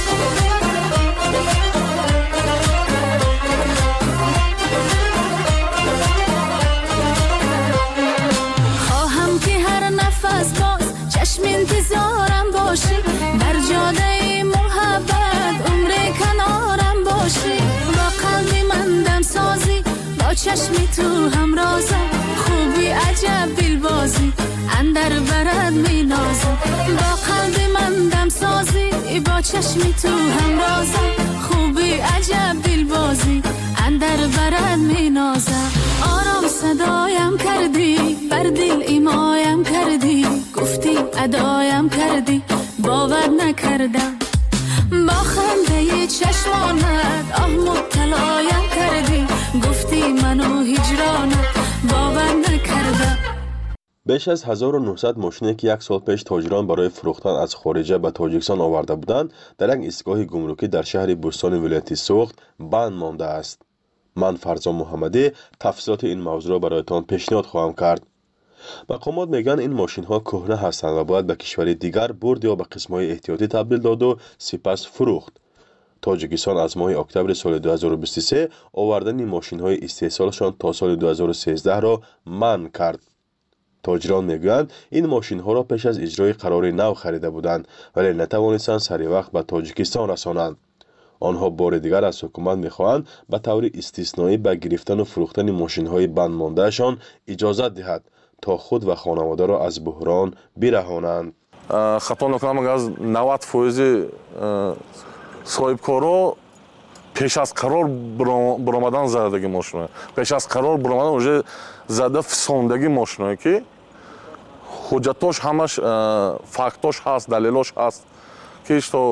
Speaker 11: خواهم که هر نفس باز چشم انتظارم باشی، در جاده محبت عمر کنارم باشی. با قلبی من دم سازی، با چشم تو همرازم، خوبی عجب دلبازی اندر برد می نازم. با قلبی من دم سازی، با چشم تو همرازم، خوبی عجب دلبازی اندر برد می نازم. آرام صدایم کردی، بر دل ایمایم کردی، گفتی ادایم کردی، باور نکردم. با خنده چشمانت آه مبتلایم کردی، گفتی منو هجرانت باور نکردم.
Speaker 5: بیش از 1900 ماشینی که 1 سال پیش تاجران برای فروختن از خارجه به تاجیکستان آورده بودند در یک ایستگاه گمرکی در شهر بوستان ولایت سوخت بند مانده است. من فرزان محمدی تفصیلات این موضوع را برایتان پیشنهاد خواهم کرد. مقامات میگن این ماشین ها کهنه هستند و باید به کشور دیگر برد یا به قسم های احتیاطی تبدیل داد و سپس فروخت. تاجیکستان از ماه اکتبر سال 2023 آوردن این ماشین های استحصالشان تا سال 2013 را منع کرد. تاجران میگویند این ماشین ها را پیش از اجرای قرار نو خریده بودند ولی نتوانستند سری وقت به تاجیکستان رسانند. آنها بار دیگر از حکومت میخواهند به طور استثنایی به گرفتن و فروختن ماشین های بند ماندهشان اجازت دهد تا خود و خانواده را از بحران برهانند.
Speaker 1: хато накунам аз 90% соҳибкоро пеш аз қарор буромадан задаги мошино пеш аз қарор буромадан уже зада фисондаги мошино ки ҳуҷҷатош ҳамаш фактош ҳаст далелош ҳаст ки то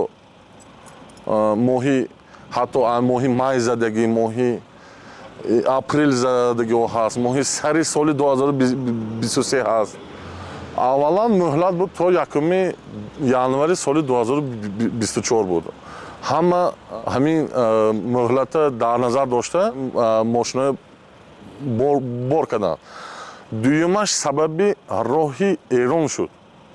Speaker 1: моҳи ҳатто моҳи май задагӣ моҳи апрел задагиҳо ҳаст моҳи сари соли 2023 ҳаст аввалан муҳлат буд то 1 январи соли 2024 буд ҳама ҳамин муҳлата дар назар дошта мошинаҳо бор карданд дуюмаш сабаби роҳи эрон шуд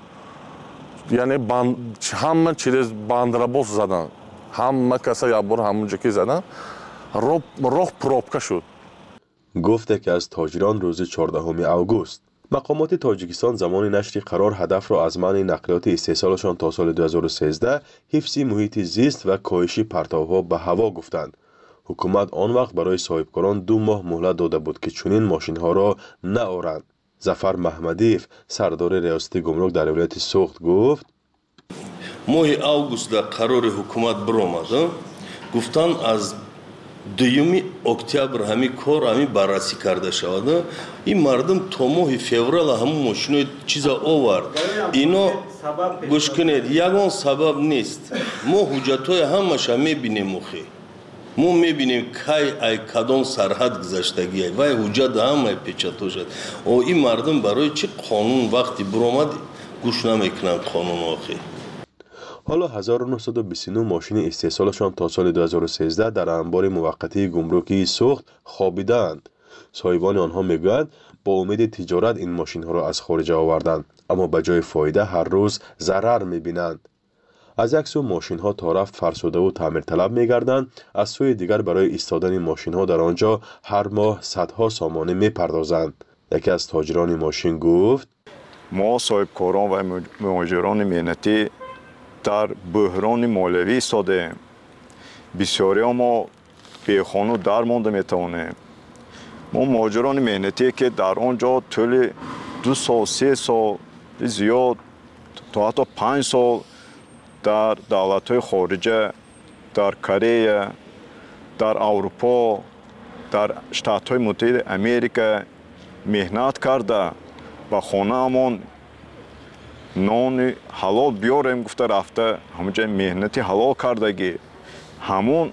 Speaker 1: яъне ҳама через бандрабос заданд ҳама каса якбор ҳамонҷа ки заданд роҳ пробка шуд
Speaker 5: гуфт яке аз тоҷирон рӯзи 14 август мақомоти тоҷикистон замони нашри қарор ҳадафро аз манъи нақлиёти истеҳсолашон то соли 2013 ҳифзи муҳити зист ва коҳиши партовҳо ба ҳаво гуфтанд ҳукумат он вақт барои соҳибкорон 2 моҳ муҳлат дода буд ки чунин мошинҳоро наоранд зафар маҳмадиев сардори риёсати гумрук дар вилояти суғд гуфт
Speaker 13: моҳи августда қарори ҳукумат биромад гуфтанд аз 2 октябр ҳамин кор ҳамин баррасӣ карда шавад ин мардум то моҳи феврал ҳамун мошинои чиза овард ино гӯш кунед ягон сабаб нест мо ҳуҷҷатҳои ҳамаша мебинем охе мо мебинем кай ай кадом сарҳад гузаштагиай вай ҳуҷҷат ҳамаи печато шад ин мардум барои чӣ қонун вақти биромад гӯш намекунанд қонун охе
Speaker 5: ҳоло 1929 мошини истеҳсолашон то соли 2013 дар анбори муваққатии гумрукии суғд хобидаанд соҳибони онҳо мегӯянд бо умеди тиҷорат ин мошинҳоро аз хориҷа оварданд аммо ба ҷои фоида ҳар рӯз зарар мебинанд аз як сӯ мошинҳо то рафт фарсудаву таъмирталаб мегарданд аз сӯи дигар барои истодани мошинҳо дар он ҷо ҳар моҳ садҳо сомонӣ мепардозанд яке аз тоҷирони мошин гуфт
Speaker 15: мо соҳибкорон ва муҳоҷирони меҳнатӣ дар буҳрони молиявӣ истодаем бисёриҳо мо бехону дар монда метавонем мо муҳоҷирони меҳнатие ки дар он ҷо тӯли 2 сол 3 сол зиёд то ҳатто 5 сол дар давлатҳои хориҷа дар Корея дар Аврупо дар Штатҳои Муттаҳидаи Америка меҳнат карда ба хонаамон нони ҳалол биёрем гуфта рафта ҳамонҷа меҳнати ҳалол кардагӣ ҳамон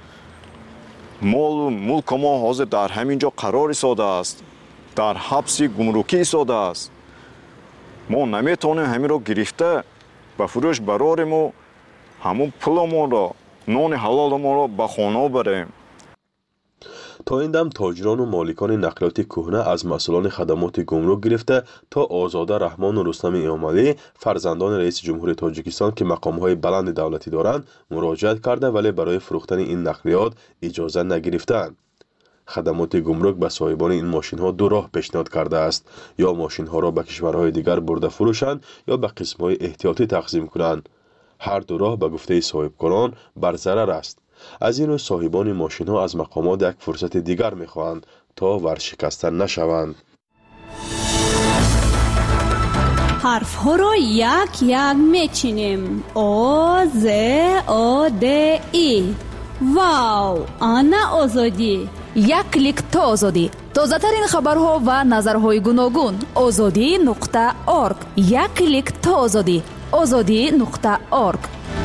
Speaker 15: молу мулку мо ҳозир дар ҳамин ҷо қарор истодааст дар ҳабси гумрукӣ истодааст мо наметавонем ҳаминро гирифта ба фурӯш барорему ҳамон пуламонро нони ҳалоламонро ба хона барем
Speaker 5: то ин дам тоҷирону моликони нақлиёти кӯҳна аз масъулони хадамоти гумрук гирифта то озода раҳмону рустами эмомалӣ фарзандони раиси ҷумҳури тоҷикистон ки мақомҳои баланди давлатӣ доранд муроҷиат карда вале барои фурӯхтани ин нақлиёт иҷоза нагирифтанд хадамоти гумрук ба соҳибони ин мошинҳо 2 роҳ пешниҳод кардааст ё мошинҳоро ба кишварҳои дигар бурда фурӯшанд ё ба қисмҳои эҳтиётӣ тақсим кунанд ҳар 2 роҳ ба гуфтаи соҳибкорон бар зарар аст аз ин рӯ соҳибони мошинҳо аз мақомот як фурсати дигар мехоҳанд то варшикаста нашаванд
Speaker 16: ҳарфҳоро як мечинем о з о д и вау ана озодӣ
Speaker 18: як клик то озодӣ тозатарин хабарҳо ва назарҳои гуногун озодӣ.орг як клик то озодӣ озодӣ.орг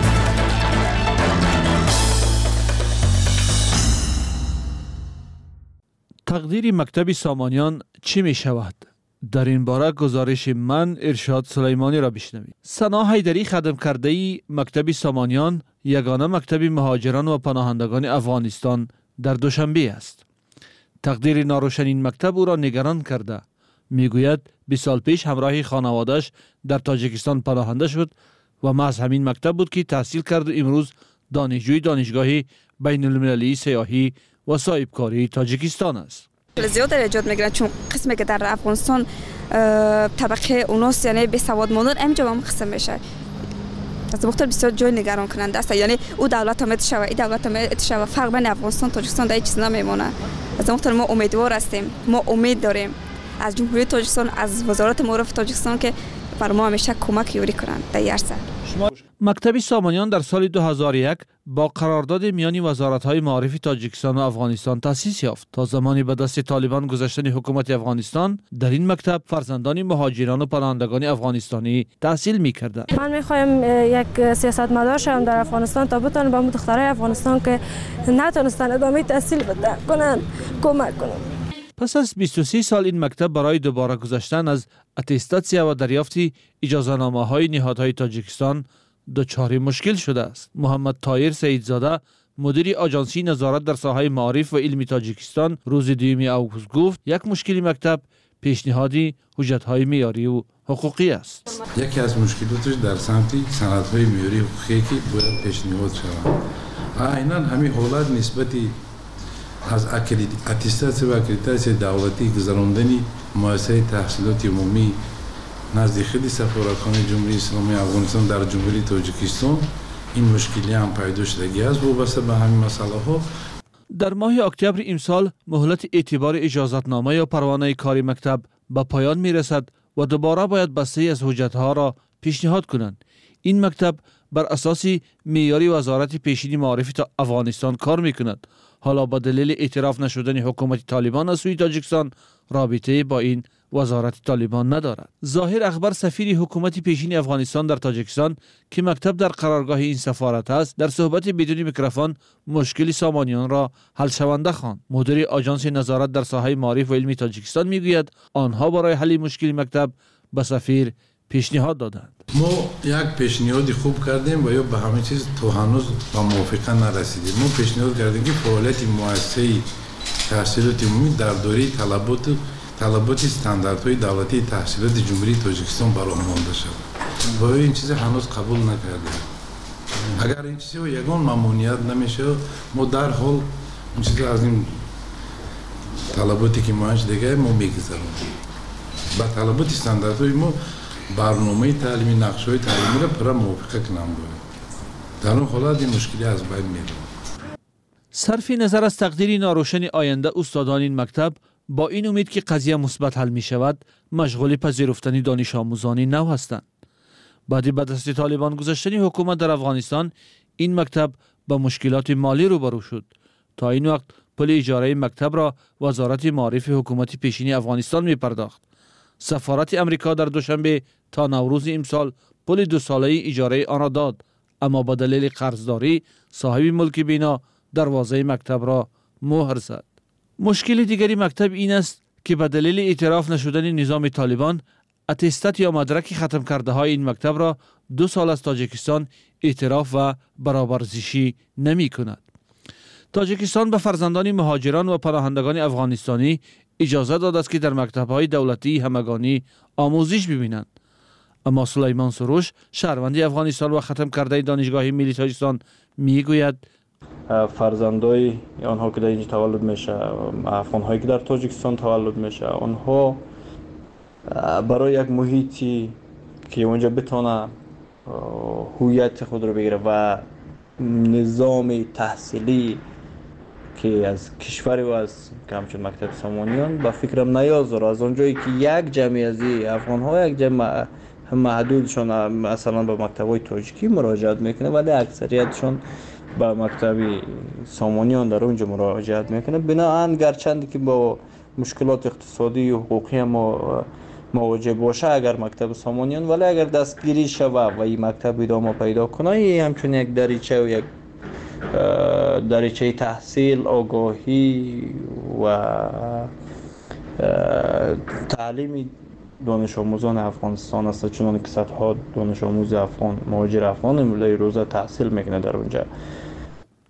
Speaker 19: тақдири мактаби сомониён чӣ мешавад? дар ин бора гузориши ман Иршод Сулаймониро бишнавед. Сано Ҳайдарӣ хадмкардаи мактаби сомониён ягона мактаби муҳоҷирон ва паноҳандагони Афғонистон дар Душанбе аст. тақдири норӯшани ин мактаб ӯро нигарон карда мегӯяд 20 сол пеш ҳамроҳи хонаводааш дар Тоҷикистон паноҳанда шуд ва маҳз ҳамин мактаб буд ки таҳсил карду имрӯз донишҷӯи донишгоҳи байнулмилалии сеёҳӣ ва соҳибкории Тоҷикистон аст.
Speaker 20: زیاد ایجاد میگیرن چون قسمی که در افغانستان طبقه اوناس یعنی بی سواد ماندن اینجا هم قسم میشه. از مختلف بسیار جای نگران کننده است. یعنی او دولت هم اتشاو این دولت هم اتشاو فرق بین افغانستان و تاجیکستان در چیز نمیمونه. از مختلف ما امیدوار هستیم. ما امید داریم از جمهوری تاجیکستان از وزارت معارف تاجیکستان که بر ما همیشه کمک یوری کنند در هر سال.
Speaker 19: مکتب سامانیان در سال 2001 با قرارداد میانی وزارت‌های معارف تاجیکستان و افغانستان تأسیس یافت. تا زمانی به دست طالبان گذشتن حکومت افغانستان در این مکتب فرزندان مهاجران و پناهندگان افغانستانی تحصیل می‌کردند.
Speaker 2: من می‌خوایم یک سیاستمدار شوم در افغانستان تا بتونم به دخترای افغانستان که نتونستن ادامه تحصیل کنن کمک کنم.
Speaker 19: پس از 23 سال این مکتب برای دوباره گذشتن از اتستاسیا و دریافت اجازه‌نامه‌های نهادهای تاجیکستان دچار مشکل شده است. محمد طاهر سیدزاده مدیر آژانسی نظارت در ساحه معارف و علمی تاجیکستان روز 2 اوگوست گفت یک مشکل مکتب پیشنهادی حجت‌های معیاری و حقوقی است.
Speaker 7: یکی از مشکلاتش در سمت سندهای معیاری حقوقی که باید پیشنهاد شود. عیناً همین حالت نسبتی از اتستاسیا و اکریدیتاسیون دولتی گذراندن مؤسسه تحصیلات عمومی نزدیکی سفارتخانه جمهوری اسلامی افغانستان در جمهوری تاجیکستان این مشکلی هم پیدا شدگی است وابسته به همین مسئله ها.
Speaker 19: در ماه اکتبر امسال مهلت اعتبار اجازتنامه یا پروانه کاری مکتب به پایان می رسد و دوباره باید بسته از حجتها را پیشنهاد کنند. این مکتب بر اساس معیار وزارت پیشین معارف افغانستان کار می کند. حالا با دلیل اعتراف نشدن حکومت طالبان از سوی تاجیکستان رابطه با این وزارت طالبان ندارد. ظاهر اخبر سفیر حکومت پیشین افغانستان در تاجیکستان که مکتب در قرارگاه این سفارت است در صحبت بدون میکروفون مشکل سامانیان را حل شونده خواند. مدیر آژانس نظارت در ساحه معارف و علمی تاجیکستان میگوید آنها برای حل مشکل مکتب به سفیر پیشنهاد دادند.
Speaker 7: ما یک پیشنهاد خوب کردیم و یا به همه چیز تو هنوز به موافقه نرسیدیم. ما پیشنهاد کردیم که فعالیت مؤسسه تحصیلات عمومی در دوره طلبات استانداردهای دولتی تحصیلات جمهوری تاجیکستان برآورده شود. و این چیز هنوز قبول نکردیم. اگر این چیز یگان ممنوعیت نمیشه ما در حال این چیز از این طلباتی که ماش دیگه ما میگذاریم. با طلبات استانداردهای ما برنامه تعلیمی نقشه‌های تعلیمی را پر موافقه کنم باید. در اون حالت این مشکلی از بین میره.
Speaker 19: صرف نظر از تقدیر ناروشن آینده استادان این مکتب با این امید که قضیه مثبت حل می شود مشغول پذیرفتن دانش آموزان نو هستند. بعد به دست طالبان گذشتن حکومت در افغانستان این مکتب با مشکلات مالی روبرو شد. تا این وقت پول اجاره مکتب را وزارت معارف حکومت پیشین افغانستان می پرداخت. سفارت امریکا در دوشنبه تا نوروز امسال پول 2 ساله اجاره آن را داد، اما با دلیل قرضداری صاحب ملک بنا دروازه مکتب را مهر زد. مشکل دیگری مکتب این است که به دلیل اعتراف نشدن نظام طالبان اتستات یا مدرک ختم کرده های این مکتب را 2 سال از تاجیکستان اعتراف و برابرزیشی نمی کند. تاجیکستان به فرزندان مهاجران و پناهندگان افغانستانی اجازه داده است که در مکتب‌های دولتی همگانی آموزش ببینند. اما سلیمان سروش شهروند افغانستان و ختم کرده دانشگاه ملی تاجیکستان میگوید
Speaker 17: فرزندای آنها که در اینجا تولد میشه، افغان‌هایی که در تاجیکستان تولد میشه، آنها برای یک محیطی که اونجا بتونه هویت خود رو بگیره و نظام تحصیلی که از کشوری و از که همچون مکتب سامانیان با فکرم نیازاره. از اونجایی که یک جمعی از افغان‌ها یک جمع محدودشون مثلا به مکتب‌های تاجیکی مراجعت میکنه ولی اکثریتشون به مکتب سامانیان در اونجا مراجعت میکنه. بنابراین گرچند که با مشکلات اقتصادی و حقوقی ما مواجه باشه اگر مکتب سامانیان، ولی اگر دستگیری شود و این مکتب ادامه پیدا کنه همچون یک دریچه تحصیل، آگاهی و تعلیم دانش آموزان افغانستان است، چون که صدها دانش آموز افغان مهاجر افغان امروزه تحصیل میکنه در اونجا.